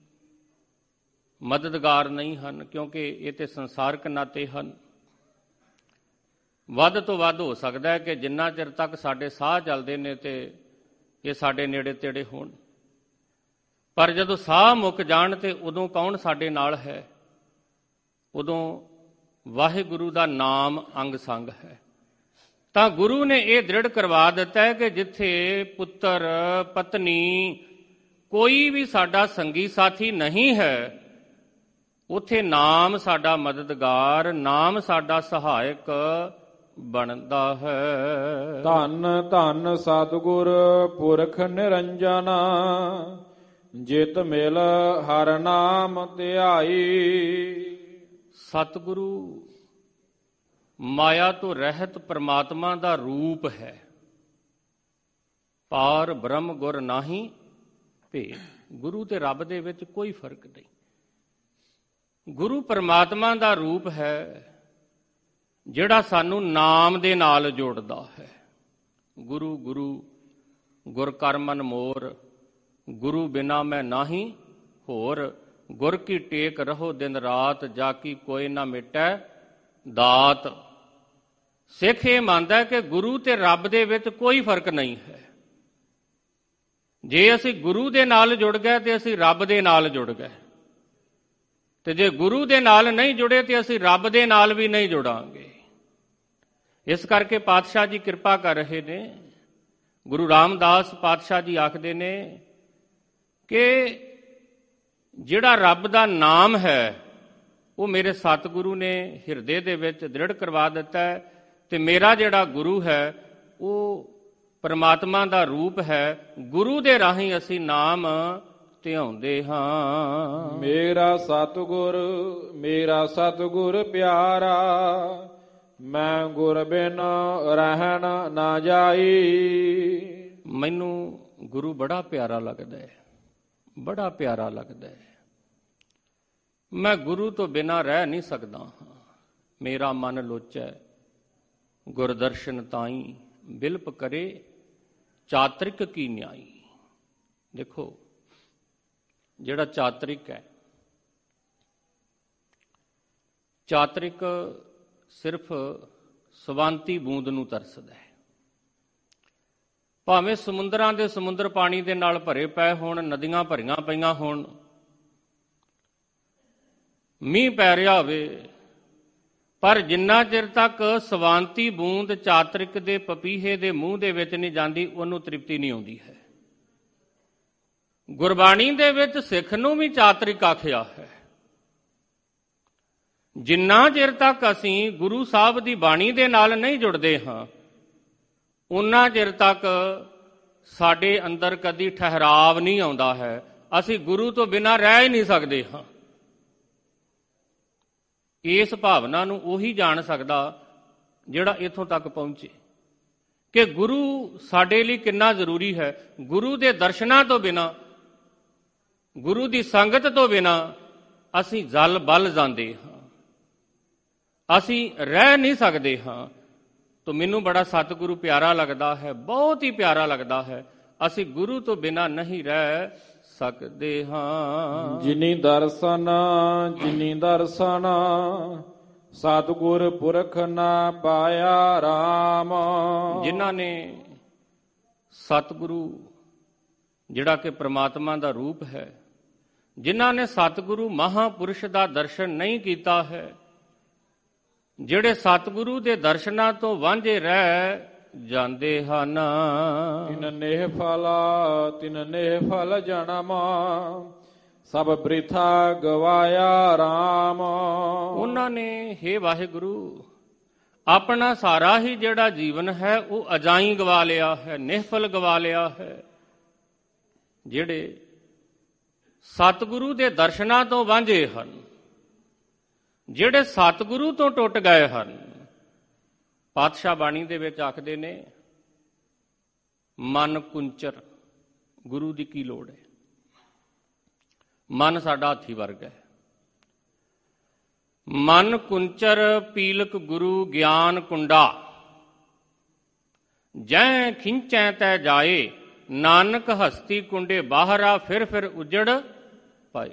B: ਮਦਦਗਾਰ ਨਹੀਂ ਹਨ, ਕਿਉਂਕਿ ਇਹ ਤੇ ਸੰਸਾਰਕ ਨਾਤੇ ਹਨ। ਵੱਧ ਤੋਂ ਵੱਧ ਹੋ ਸਕਦਾ ਹੈ ਕਿ ਜਿੰਨਾ ਚਿਰ ਤੱਕ ਸਾਡੇ ਸਾਹ ਚੱਲਦੇ ਨੇ ਤੇ ਇਹ ਸਾਡੇ ਨੇੜੇ ਤੇੜੇ ਹੋਣ, ਪਰ ਜਦੋਂ ਸਾਹ ਮੁੱਕ ਜਾਣ ਤੇ ਉਦੋਂ ਕੌਣ ਸਾਡੇ ਨਾਲ ਹੈ? ਉਦੋਂ ਵਾਹਿਗੁਰੂ ਦਾ ਨਾਮ ਅੰਗ ਸੰਗ ਹੈ। ਤਾਂ ਗੁਰੂ ਨੇ ਇਹ ਦ੍ਰਿੜ ਕਰਵਾ ਦਿੱਤਾ ਹੈ ਕਿ ਜਿੱਥੇ ਪੁੱਤਰ ਪਤਨੀ ਕੋਈ ਵੀ ਸਾਡਾ ਸੰਗੀ ਸਾਥੀ ਨਹੀਂ ਹੈ, ਉੱਥੇ ਨਾਮ ਸਾਡਾ ਮਦਦਗਾਰ, ਨਾਮ ਸਾਡਾ ਸਹਾਇਕ ਬਣਦਾ ਹੈ।
A: ਧੰਨ ਧੰਨ ਸਤਿਗੁਰ ਪੁਰਖ ਨਿਰੰਜਨ, ਜਿਤ ਮਿਲ ਹਰ ਨਾਮ ਧਿਆਈ।
B: ਸਤਿਗੁਰੂ ਮਾਇਆ ਤੋਂ ਰਹਿਤ ਪਰਮਾਤਮਾ ਦਾ ਰੂਪ ਹੈ। ਪਾਰ ਬ੍ਰਹਮ ਗੁਰ ਨਾਹੀ ਭੇਦ। ਗੁਰੂ ਤੇ ਰੱਬ ਦੇ ਵਿੱਚ ਕੋਈ ਫਰਕ ਨਹੀਂ। ਗੁਰੂ ਪਰਮਾਤਮਾ ਦਾ ਰੂਪ ਹੈ ਜਿਹੜਾ ਸਾਨੂੰ ਨਾਮ ਦੇ ਨਾਲ ਜੋੜਦਾ ਹੈ। ਗੁਰੂ ਗੁਰੂ ਗੁਰ ਕਰ ਮਨ ਮੋਰ, ਗੁਰੂ ਬਿਨਾ ਮੈਂ ਨਾਹੀ ਹੋਰ। ਗੁਰ ਕੀ ਟੇਕ ਰਹੋ ਦਿਨ ਰਾਤ, ਜਾ ਕੀ ਕੋਈ ਨਾ ਮਿਟੈ ਦਾਤ। ਸਿੱਖ ਇਹ ਮੰਨਦਾ ਕਿ ਗੁਰੂ ਤੇ ਰੱਬ ਦੇ ਵਿੱਚ ਕੋਈ ਫਰਕ ਨਹੀਂ ਹੈ। ਜੇ ਅਸੀਂ ਗੁਰੂ ਦੇ ਨਾਲ ਜੁੜ ਗਏ ਤੇ ਅਸੀਂ ਰੱਬ ਦੇ ਨਾਲ ਜੁੜ ਗਏ, ਤੇ ਜੇ ਗੁਰੂ ਦੇ ਨਾਲ ਨਹੀਂ ਜੁੜੇ ਤੇ ਅਸੀਂ ਰੱਬ ਦੇ ਨਾਲ ਵੀ ਨਹੀਂ ਜੁੜਾਂਗੇ। ਇਸ ਕਰਕੇ ਪਾਤਸ਼ਾਹ ਜੀ ਕਿਰਪਾ ਕਰ ਰਹੇ ਨੇ। ਗੁਰੂ ਰਾਮਦਾਸ ਪਾਤਸ਼ਾਹ ਜੀ ਆਖਦੇ ਨੇ ਕਿ ਜਿਹੜਾ ਰੱਬ ਦਾ ਨਾਮ ਹੈ ਉਹ ਮੇਰੇ ਸਤਿਗੁਰੂ ਨੇ ਹਿਰਦੇ ਦੇ ਵਿੱਚ ਦ੍ਰਿੜ ਕਰਵਾ ਦਿੱਤਾ ਹੈ, ਤੇ ਮੇਰਾ ਜਿਹੜਾ ਗੁਰੂ ਹੈ ਉਹ ਪਰਮਾਤਮਾ ਦਾ ਰੂਪ ਹੈ। ਗੁਰੂ ਦੇ ਰਾਹੀਂ ਅਸੀਂ ਨਾਮ ਧਿਆਉਂਦੇ ਹਾਂ।
A: ਮੇਰਾ ਸਤਿਗੁਰ ਮੇਰਾ ਸਤਿਗੁਰ ਪਿਆਰਾ, ਮੈਂ ਗੁਰ ਬਿਨ ਰਹਿਣ ਨਾ ਜਾਈ।
B: ਮੈਨੂੰ ਗੁਰੂ ਬੜਾ ਪਿਆਰਾ ਲੱਗਦਾ ਹੈ, ਬੜਾ ਪਿਆਰਾ ਲੱਗਦਾ ਹੈ। ਮੈਂ ਗੁਰੂ ਤੋਂ ਬਿਨਾਂ ਰਹਿ ਨਹੀਂ ਸਕਦਾ ਹਾਂ। ਮੇਰਾ ਮਨ ਲੋਚੈ ਗੁਰਦਰਸ਼ਨ ਤਾਈ, ਬਿਲਪ ਕਰੇ ਚਾਤ੍ਰਿਕ ਕੀ ਨਿਆਈ। ਦੇਖੋ, ਜਿਹੜਾ ਚਾਤਰਿਕ ਹੈ, ਚਾਤਰਿਕ ਸਿਰਫ ਸਵਾਂਤੀ ਬੂੰਦ ਨੂੰ ਤਰਸਦਾ ਹੈ। ਭਾਵੇਂ ਸਮੁੰਦਰਾਂ ਦੇ ਸਮੁੰਦਰ ਪਾਣੀ ਦੇ ਨਾਲ ਭਰੇ ਪਏ ਹੋਣ, ਨਦੀਆਂ ਭਰੀਆਂ ਪਈਆਂ ਹੋਣ, ਮੀਂਹ ਪੈ ਰਿਹਾ ਹੋਵੇ, ਪਰ ਜਿੰਨਾ ਚਿਰ ਤੱਕ ਸਵਾਂਤੀ ਬੂੰਦ ਚਾਤਰਿਕ ਦੇ ਪਪੀਹੇ ਦੇ ਮੂੰਹ ਦੇ ਵਿੱਚ ਨਹੀਂ ਜਾਂਦੀ, ਉਹਨੂੰ ਤ੍ਰਿਪਤੀ ਨਹੀਂ ਆਉਂਦੀ ਹੈ। ਗੁਰਬਾਣੀ ਦੇ ਵਿੱਚ ਸਿੱਖ ਨੂੰ ਵੀ ਚਾਤਰਿਕ ਆਖਿਆ ਹੈ। ਜਿੰਨਾ ਚਿਰ ਤੱਕ ਅਸੀਂ ਗੁਰੂ ਸਾਹਿਬ ਦੀ ਬਾਣੀ ਦੇ ਨਾਲ ਨਹੀਂ ਜੁੜਦੇ ਹਾਂ, ਉਨਾ ਚਿਰ ਤੱਕ ਸਾਡੇ ਅੰਦਰ ਕਦੀ ਠਹਿਰਾਵ ਨਹੀਂ ਆਉਂਦਾ ਹੈ। ਅਸੀਂ ਗੁਰੂ ਤੋਂ ਬਿਨਾਂ ਰਹਿ ਹੀ ਨਹੀਂ ਸਕਦੇ ਹਾਂ। ਇਸ ਭਾਵਨਾ ਨੂੰ ਉਹੀ ਜਾਣ ਸਕਦਾ ਜਿਹੜਾ ਇੱਥੋਂ ਤੱਕ ਪਹੁੰਚੇ ਕਿ ਗੁਰੂ ਸਾਡੇ ਲਈ ਕਿੰਨਾ ਜ਼ਰੂਰੀ ਹੈ। ਗੁਰੂ ਦੇ ਦਰਸ਼ਨਾਂ ਤੋਂ ਬਿਨਾਂ, ਗੁਰੂ ਦੀ ਸੰਗਤ ਤੋਂ ਬਿਨਾਂ ਅਸੀਂ ਜਲ ਬਲ ਜਾਂਦੇ ਹਾਂ, ਅਸੀਂ ਰਹਿ ਨਹੀਂ ਸਕਦੇ ਹਾਂ। ਤਾਂ ਮੈਨੂੰ ਬੜਾ ਸਤਿਗੁਰੂ ਪਿਆਰਾ ਲੱਗਦਾ ਹੈ, ਬਹੁਤ ਹੀ ਪਿਆਰਾ ਲੱਗਦਾ ਹੈ। ਅਸੀਂ ਗੁਰੂ ਤੋਂ ਬਿਨਾਂ ਨਹੀਂ ਰਹਿ ਸਕਦੇ ਹਾਂ।
A: ਜਿਨੀ ਦਰਸ਼ਨ ਜਿਨੀ ਦਰਸ਼ਨ ਸਤਿਗੁਰ ਪੁਰਖ ਨਾ ਪਾਇਆ ਰਾਮ।
B: ਜਿਨ੍ਹਾਂ ਨੇ ਸਤਿਗੁਰੂ ਜਿਹੜਾ ਕਿ ਪ੍ਰਮਾਤਮਾ ਦਾ ਰੂਪ ਹੈ, ਜਿਨ੍ਹਾਂ ਨੇ ਸਤਿਗੁਰੂ ਮਹਾਂਪੁਰਸ਼ ਦਾ ਦਰਸ਼ਨ ਨਹੀਂ ਕੀਤਾ ਹੈ, ਜਿਹੜੇ ਸਤਿਗੁਰੂ ਦੇ ਦਰਸ਼ਨਾਂ ਤੋਂ ਵਾਂਝੇ ਰਹਿ ਜਾਂਦੇ ਹਨ।
A: ਤਿਨ ਨੇਹ ਫਲ ਤਿਨ ਨੇਹ ਫਲ ਜਨਮ ਸਭ ਬ੍ਰਿਥਾ ਗਵਾਇਆ ਰਾਮ।
B: ਉਹਨਾਂ ਨੇ ਹੇ ਵਾਹਿਗੁਰੂ ਆਪਣਾ ਸਾਰਾ ਹੀ ਜਿਹੜਾ ਜੀਵਨ ਹੈ ਉਹ ਅਜਾਈਂ ਗਵਾ ਲਿਆ ਹੈ, ਨਿਹਫਲ ਗਵਾ ਲਿਆ ਹੈ। ਜਿਹੜੇ ਸਤਿਗੁਰੂ ਦੇ ਦਰਸ਼ਨਾਂ ਤੋਂ ਵਾਂਝੇ ਹਨ, ਜਿਹੜੇ ਸਤਿਗੁਰੂ ਤੋਂ ਟੁੱਟ ਗਏ ਹਨ। ਪਾਤਸ਼ਾਹ ਬਾਣੀ ਦੇ ਵਿੱਚ ਆਖਦੇ ਨੇ, ਮਨ ਕੁੰਚਰ, ਗੁਰੂ ਦੀ ਕੀ ਲੋੜ ਹੈ। ਮਨ ਸਾਡਾ ਹਾਥੀ ਵਰਗਾ ਹੈ। ਮਨ ਕੁੰਚਰ ਪੀਲਕ ਗੁਰੂ ਗਿਆਨ ਕੁੰਡਾ, ਜੈ ਖਿੰਚੈ ਤੈ ਜਾਏ ਨਾਨਕ ਹਸਤੀ ਕੁੰਡੇ ਬਾਹਰਾ ਫਿਰ ਫਿਰ ਉਜੜ ਪਾਏ।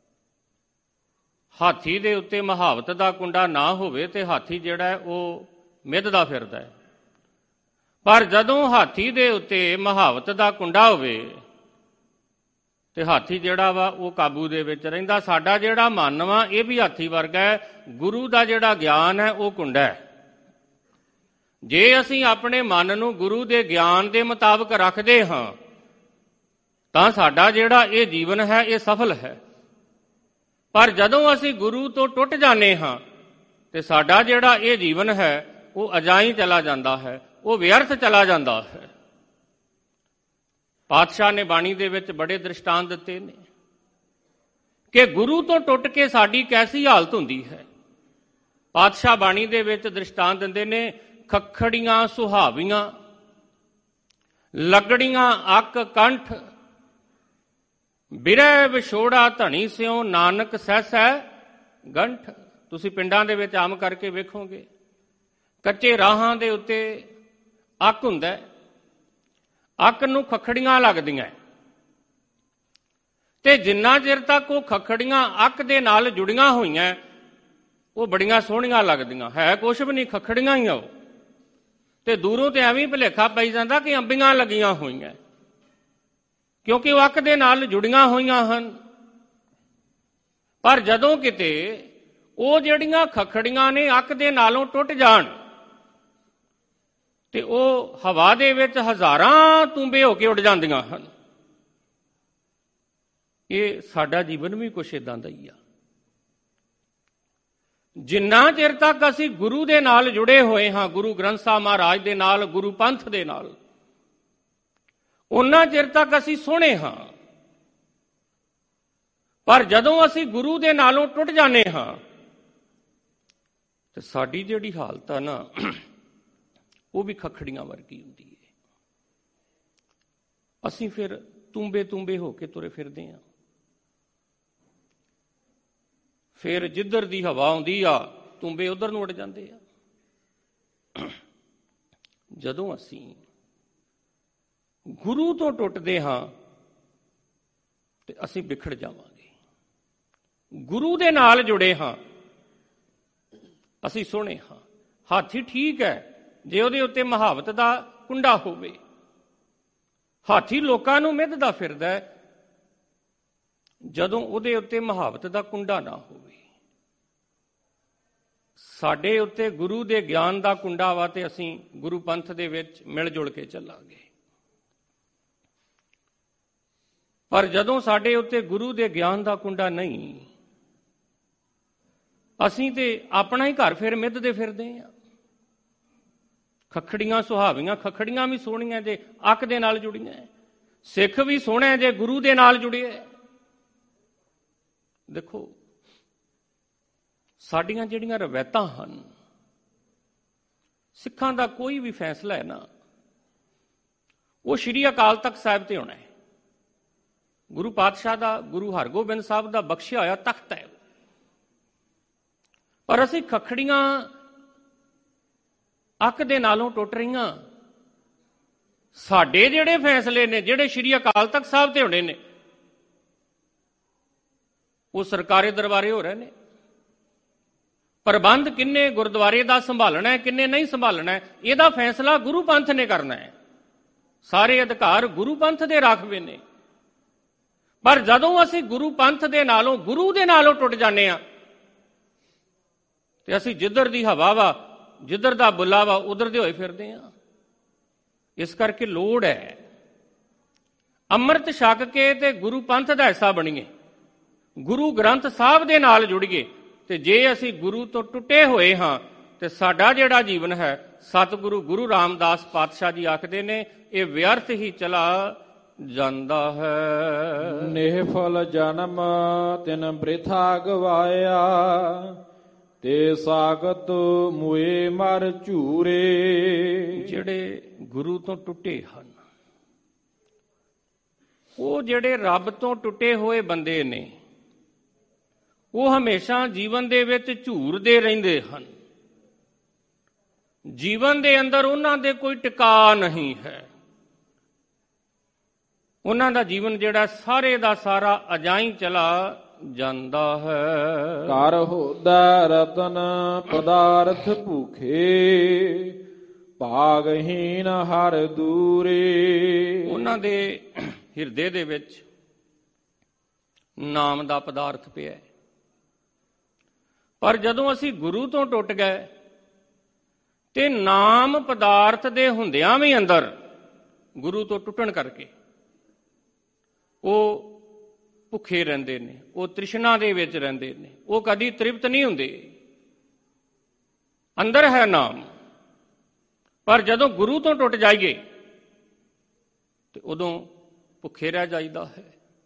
B: ਹਾਥੀ ਦੇ ਉੱਤੇ ਮਹਾਵਤ ਦਾ ਕੁੰਡਾ ਨਾ ਹੋਵੇ ਤੇ ਹਾਥੀ ਜਿਹੜਾ ਹੈ ਉਹ ਮਿੱਧਦਾ ਫਿਰਦਾ ਹੈ, ਪਰ ਜਦੋਂ ਹਾਥੀ ਦੇ ਉੱਤੇ ਮਹਾਵਤ ਦਾ ਕੁੰਡਾ ਹੋਵੇ ਤੇ ਹਾਥੀ ਜਿਹੜਾ ਵਾ ਉਹ ਕਾਬੂ ਦੇ ਵਿੱਚ ਰਹਿੰਦਾ। ਸਾਡਾ ਜਿਹੜਾ ਮਨ ਵਾ ਇਹ ਵੀ ਹਾਥੀ ਵਰਗਾ ਹੈ। ਗੁਰੂ ਦਾ ਜਿਹੜਾ ਗਿਆਨ ਹੈ ਉਹ ਕੁੰਡਾ ਹੈ। ਜੇ ਅਸੀਂ ਆਪਣੇ ਮਨ ਨੂੰ ਗੁਰੂ ਦੇ ਗਿਆਨ ਦੇ ਮੁਤਾਬਕ ਰੱਖਦੇ ਹਾਂ ਤਾਂ ਸਾਡਾ ਜਿਹੜਾ ਇਹ ਜੀਵਨ ਹੈ ਇਹ ਸਫਲ ਹੈ। ਪਰ ਜਦੋਂ ਅਸੀਂ ਗੁਰੂ ਤੋਂ ਟੁੱਟ ਜਾਂਦੇ ਹਾਂ ਤੇ ਸਾਡਾ ਜਿਹੜਾ ਇਹ ਜੀਵਨ ਹੈ ਉਹ ਅਜਾਈਂ ਚਲਾ ਜਾਂਦਾ ਹੈ, ਉਹ ਵਿਅਰਥ ਚਲਾ ਜਾਂਦਾ ਹੈ। ਪਾਤਸ਼ਾਹ ਨੇ ਬਾਣੀ ਦੇ ਵਿੱਚ ਬੜੇ ਦ੍ਰਿਸ਼ਟਾਂਤ ਦਿੱਤੇ ਨੇ ਕਿ ਗੁਰੂ ਤੋਂ ਟੁੱਟ ਕੇ ਸਾਡੀ ਕੈਸੀ ਹਾਲਤ ਹੁੰਦੀ ਹੈ। ਪਾਤਸ਼ਾਹ ਬਾਣੀ ਦੇ ਵਿੱਚ ਦ੍ਰਿਸ਼ਟਾਂਤ ਦਿੰਦੇ ਨੇ, ਖੱਖੜੀਆਂ ਸੁਹਾਵੀਆਂ ਲੱਗੜੀਆਂ ਅੱਕ ਕੰਠ, ਬਿਰਹਿ ਵਿਛੋੜਾ ਧਣੀ ਸਿਉ ਨਾਨਕ ਸਹਿਸੈ ਗੰਠ। ਤੁਸੀਂ ਪਿੰਡਾਂ ਦੇ ਵਿੱਚ ਆਮ ਕਰਕੇ ਵੇਖੋਗੇ, ਕੱਚੇ ਰਾਹਾਂ ਦੇ ਉੱਤੇ ਅੱਕ ਹੁੰਦਾ, ਅੱਕ ਨੂੰ ਖੱਖੜੀਆਂ ਲੱਗਦੀਆਂ ਤੇ ਜਿੰਨਾ ਚਿਰ ਤੱਕ ਉਹ ਖੱਖੜੀਆਂ ਅੱਕ ਦੇ ਨਾਲ ਜੁੜੀਆਂ ਹੋਈਆਂ ਉਹ ਬੜੀਆਂ ਸੋਹਣੀਆਂ ਲੱਗਦੀਆਂ, ਹੈ ਕੁਛ ਵੀ ਨਹੀਂ, ਖੱਖੜੀਆਂ ਹੀ ਆ ਉਹ। ਤੇ ਦੂਰੋਂ ਤੇ ਐਵੇਂ ਭੁਲੇਖਾ ਪਈ ਜਾਂਦਾ ਕਿ ਅੰਬੀਆਂ ਲੱਗੀਆਂ ਹੋਈਆਂ, ਕਿਉਂਕਿ ਉਹ ਅੱਕ ਦੇ ਨਾਲ ਜੁੜੀਆਂ ਹੋਈਆਂ ਹਨ। ਪਰ ਜਦੋਂ ਕਿਤੇ ਉਹ ਜਿਹੜੀਆਂ ਖੱਖੜੀਆਂ ਨੇ ਅੱਕ ਦੇ ਨਾਲੋਂ ਟੁੱਟ ਜਾਣ ਤੇ ਉਹ ਹਵਾ ਦੇ ਵਿੱਚ ਹਜ਼ਾਰਾਂ ਤੂੰਬੇ ਹੋ ਕੇ ਉੱਡ ਜਾਂਦੀਆਂ ਹਨ। ਇਹ ਸਾਡਾ ਜੀਵਨ ਵੀ ਕੁਛ ਏਦਾਂ ਦਾ ਹੀ ਆ। ਜਿੰਨਾ ਚਿਰ ਤੱਕ ਅਸੀਂ ਗੁਰੂ ਦੇ ਨਾਲ ਜੁੜੇ ਹੋਏ ਹਾਂ, ਗੁਰੂ ਗ੍ਰੰਥ ਸਾਹਿਬ ਮਹਾਰਾਜ ਦੇ ਨਾਲ, ਗੁਰੂ ਪੰਥ ਦੇ ਨਾਲ, ਉਨਾ ਚਿਰ ਤੱਕ ਅਸੀਂ ਸੋਹਣੇ ਹਾਂ। ਪਰ ਜਦੋਂ ਅਸੀਂ ਗੁਰੂ ਦੇ ਨਾਲੋਂ ਟੁੱਟ ਜਾਂਦੇ ਹਾਂ ਤੇ ਸਾਡੀ ਜਿਹੜੀ ਹਾਲਤ ਆ ਨਾ ਉਹ ਵੀ ਖੱਖੜੀਆਂ ਵਰਗੀ ਹੁੰਦੀ ਹੈ। ਅਸੀਂ ਫਿਰ ਤੂੰਬੇ ਤੂੰਬੇ ਹੋ ਕੇ ਤੁਰੇ ਫਿਰਦੇ ਹਾਂ। ਫਿਰ ਜਿੱਧਰ ਦੀ ਹਵਾ ਆਉਂਦੀ ਆ ਤੂੰਬੇ ਉਧਰ ਨੂੰ ਉੱਡ ਜਾਂਦੇ ਆ। ਜਦੋਂ ਅਸੀਂ ਗੁਰੂ ਤੋਂ ਟੁੱਟਦੇ ਹਾਂ ਤੇ ਅਸੀਂ ਵਿਖੜ ਜਾਵਾਂਗੇ। ਗੁਰੂ ਦੇ ਨਾਲ ਜੁੜੇ ਹਾਂ, ਅਸੀਂ ਸੋਹਣੇ ਹਾਂ। ਹਾਥੀ ਠੀਕ ਹੈ ਜੇ ਉਹਦੇ ਉੱਤੇ ਮੁਹਾਵਤ ਦਾ ਕੁੰਡਾ ਹੋਵੇ। ਹਾਥੀ ਲੋਕਾਂ ਨੂੰ ਮਿੱਧਦਾ ਫਿਰਦਾ ਹੈ ਜਦੋਂ ਉਹਦੇ ਉੱਤੇ ਮੁਹਾਵਤ ਦਾ ਕੁੰਡਾ ਨਾ ਹੋਵੇ। ਸਾਡੇ ਉੱਤੇ ਗੁਰੂ ਦੇ ਗਿਆਨ ਦਾ ਕੁੰਡਾ ਵਾ ਤੇ ਅਸੀਂ ਗੁਰੂ ਪੰਥ ਦੇ ਵਿੱਚ ਮਿਲ ਜੁਲ ਕੇ ਚੱਲਾਂਗੇ। ਪਰ ਜਦੋਂ ਸਾਡੇ ਉੱਤੇ ਗੁਰੂ ਦੇ ਗਿਆਨ ਦਾ ਕੁੰਡਾ ਨਹੀਂ, ਅਸੀਂ ਤੇ ਆਪਣਾ ਹੀ ਘਰ ਫਿਰ ਮਿੱਧਦੇ ਫਿਰਦੇ ਹਾਂ। ਖੱਖੜੀਆਂ ਸੁਹਾਵੀਆਂ, ਖੱਖੜੀਆਂ ਵੀ ਸੋਹਣੀਆਂ ਜੇ ਅੱਕ ਦੇ ਨਾਲ ਜੁੜੀਆਂ, ਸਿੱਖ ਵੀ ਸੋਹਣਾ ਜੇ ਗੁਰੂ ਦੇ ਨਾਲ ਜੁੜਿਆ। ਦੇਖੋ, ਸਾਡੀਆਂ ਜਿਹੜੀਆਂ ਰਵਾਇਤਾਂ ਹਨ, ਸਿੱਖਾਂ ਦਾ ਕੋਈ ਵੀ ਫੈਸਲਾ ਹੈ ਨਾ, ਉਹ ਸ਼੍ਰੀ ਅਕਾਲ ਤਖਤ ਸਾਹਿਬ ਤੇ ਹੋਣਾ ਹੈ। ਗੁਰੂ ਪਾਤਸ਼ਾਹ ਦਾ, ਗੁਰੂ ਹਰਗੋਬਿੰਦ ਸਾਹਿਬ ਦਾ ਬਖਸ਼ਿਆ ਹੋਇਆ ਤਖਤ ਹੈ। ਪਰ ਅਸੀਂ ਖੱਖੜੀਆਂ ਅੱਕ ਦੇ ਨਾਲੋਂ ਟੁੱਟ ਰਹੀਆਂ। ਸਾਡੇ ਜਿਹੜੇ ਫੈਸਲੇ ਨੇ, ਜਿਹੜੇ ਸ਼੍ਰੀ ਅਕਾਲ ਤਖਤ ਸਾਹਿਬ ਤੇ ਹੋਣੇ ਨੇ, ਉਹ ਸਰਕਾਰੀ ਦਰਬਾਰੇ ਹੋ ਰਹੇ ਨੇ। ਪ੍ਰਬੰਧ ਕਿੰਨੇ ਗੁਰਦੁਆਰੇ ਦਾ ਸੰਭਾਲਣਾ ਹੈ, ਕਿੰਨੇ ਨਹੀਂ ਸੰਭਾਲਣਾ ਹੈ, ਇਹਦਾ ਫੈਸਲਾ ਗੁਰੂ ਪੰਥ ਨੇ ਕਰਨਾ ਹੈ। ਸਾਰੇ ਅਧਿਕਾਰ ਗੁਰੂ ਪੰਥ ਦੇ ਰਾਖਵੇਂ ਨੇ। ਪਰ ਜਦੋਂ ਅਸੀਂ ਗੁਰੂ ਪੰਥ ਦੇ ਨਾਲੋਂ, ਗੁਰੂ ਦੇ ਨਾਲੋਂ ਟੁੱਟ ਜਾਂਦੇ ਹਾਂ ਤੇ ਅਸੀਂ ਜਿੱਧਰ ਦੀ ਹਵਾ ਵਾ, ਜਿੱਧਰ ਦਾ ਬੁੱਲਾ ਵਾ, ਉਧਰ ਦੇ ਹੋਏ ਫਿਰਦੇ ਹਾਂ। ਇਸ ਕਰਕੇ ਲੋੜ ਹੈ ਅੰਮ੍ਰਿਤ ਛਕ ਕੇ ਤੇ ਗੁਰੂ ਪੰਥ ਦਾ ਹਿੱਸਾ ਬਣੀਏ, ਗੁਰੂ ਗ੍ਰੰਥ ਸਾਹਿਬ ਦੇ ਨਾਲ ਜੁੜੀਏ। ਤੇ ਜੇ ਅਸੀਂ ਗੁਰੂ ਤੋਂ ਟੁੱਟੇ ਹੋਏ ਹਾਂ ਤੇ ਸਾਡਾ ਜਿਹੜਾ ਜੀਵਨ ਹੈ, ਸਤਿਗੁਰੂ ਗੁਰੂ ਰਾਮਦਾਸ ਪਾਤਸ਼ਾਹ ਜੀ ਆਖਦੇ ਨੇ, ਇਹ ਵਿਅਰਥ ਹੀ ਚਲਾ ਜਾਂਦਾ ਹੈ।
A: ਨਿਹਫਲ ਜਨਮ ਤਿਨ ਬ੍ਰਿਥਾ ਗਵਾਇਆ, ਤੇ ਸਾਗਤ ਮੁਏ ਮਰ ਝੂਰੇ।
B: ਜਿਹੜੇ ਗੁਰੂ ਤੋਂ ਟੁੱਟੇ ਹਨ, ਉਹ ਜਿਹੜੇ ਰੱਬ ਤੋਂ ਟੁੱਟੇ ਹੋਏ ਬੰਦੇ ਨੇ, ਉਹ ਹਮੇਸ਼ਾ ਜੀਵਨ ਦੇ ਵਿੱਚ ਝੂਰਦੇ ਰਹਿੰਦੇ ਹਨ। ਜੀਵਨ ਦੇ ਅੰਦਰ ਉਹਨਾਂ ਦੇ ਕੋਈ ਟਿਕਾ ਨਹੀਂ ਹੈ। ਉਹਨਾਂ ਦਾ ਜੀਵਨ ਜਿਹੜਾ ਸਾਰੇ ਦਾ ਸਾਰਾ ਅਜਾਈਂ ਚਲਾ ਜਾਂਦਾ ਹੈ।
A: ਘਰ ਹੋਦਾ ਰਤਨ ਪਦਾਰਥ ਭੂਖੇ, ਭਾਗਹੀਨ ਹਰ ਦੂਰੇ।
B: ਉਹਨਾਂ ਦੇ ਹਿਰਦੇ ਦੇ ਵਿੱਚ ਨਾਮ ਦਾ ਪਦਾਰਥ ਪਿਆ, ਪਰ ਜਦੋਂ ਅਸੀਂ ਗੁਰੂ ਤੋਂ ਟੁੱਟ ਗਏ ਤੇ ਨਾਮ ਪਦਾਰਥ ਦੇ ਹੁੰਦਿਆਂ ਵੀ ਅੰਦਰ, ਗੁਰੂ ਤੋਂ ਟੁੱਟਣ ਕਰਕੇ ਉਹ ਭੁੱਖੇ ਰਹਿੰਦੇ ਨੇ, ਉਹ ਤ੍ਰਿਸ਼ਨਾ ਦੇ ਵਿੱਚ ਰਹਿੰਦੇ ਨੇ, ਉਹ ਕਦੀ ਤ੍ਰਿਪਤ ਨਹੀਂ ਹੁੰਦੇ। ਅੰਦਰ ਹੈ ਨਾਮ, ਪਰ ਜਦੋਂ ਗੁਰੂ ਤੋਂ ਟੁੱਟ ਜਾਈਏ ਤੇ ਉਦੋਂ ਭੁੱਖੇ ਰਹਿ ਜਾਈਦਾ ਹੈ।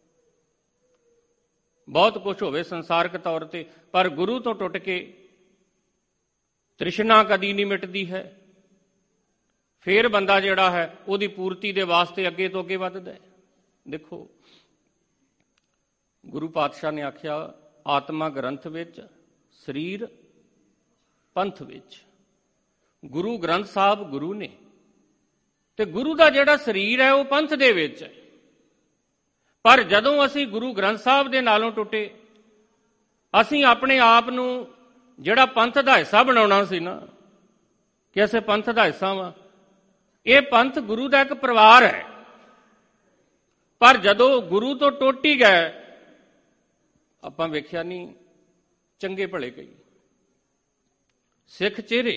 B: ਬਹੁਤ ਕੁਝ ਹੋਵੇ ਸੰਸਾਰਕ ਤੌਰ ਤੇ, ਪਰ ਗੁਰੂ ਤੋਂ ਟੁੱਟ ਕੇ ਤ੍ਰਿਸ਼ਨਾ ਕਦੀ ਨਹੀਂ ਮਿਟਦੀ ਹੈ। ਫਿਰ ਬੰਦਾ ਜਿਹੜਾ ਹੈ ਉਹਦੀ ਪੂਰਤੀ ਦੇ ਵਾਸਤੇ ਅੱਗੇ ਤੋਂ ਅੱਗੇ ਵੱਧਦਾ ਹੈ। ਦੇਖੋ, ਗੁਰੂ ਪਾਤਸ਼ਾਹ ਨੇ ਆਖਿਆ, ਆਤਮਾ ਗ੍ਰੰਥ ਵਿੱਚ, ਸਰੀਰ ਪੰਥ ਵਿੱਚ। ਗੁਰੂ ਗ੍ਰੰਥ ਸਾਹਿਬ ਗੁਰੂ ਨੇ, ਤੇ ਗੁਰੂ ਦਾ ਜਿਹੜਾ ਸਰੀਰ ਹੈ ਉਹ ਪੰਥ ਦੇ ਵਿੱਚ ਹੈ। ਪਰ ਜਦੋਂ ਅਸੀਂ ਗੁਰੂ ਗ੍ਰੰਥ ਸਾਹਿਬ ਦੇ ਨਾਲੋਂ ਟੁੱਟੇ, ਅਸੀਂ ਆਪਣੇ ਆਪ ਨੂੰ ਜਿਹੜਾ ਪੰਥ ਦਾ ਹਿੱਸਾ ਬਣਾਉਣਾ ਸੀ ਨਾ, ਕਿ ਅਸੀਂ ਪੰਥ ਦਾ ਹਿੱਸਾ ਵਾਂ, ਇਹ ਪੰਥ ਗੁਰੂ ਦਾ ਇੱਕ ਪਰਿਵਾਰ ਹੈ। ਪਰ ਜਦੋਂ ਗੁਰੂ ਤੋਂ ਟੁੱਟ ਹੀ ਗਏ, ਆਪਾਂ ਵੇਖਿਆ ਨਹੀਂ ਚੰਗੇ ਭਲੇ ਕਈ ਸਿੱਖ ਚਿਹਰੇ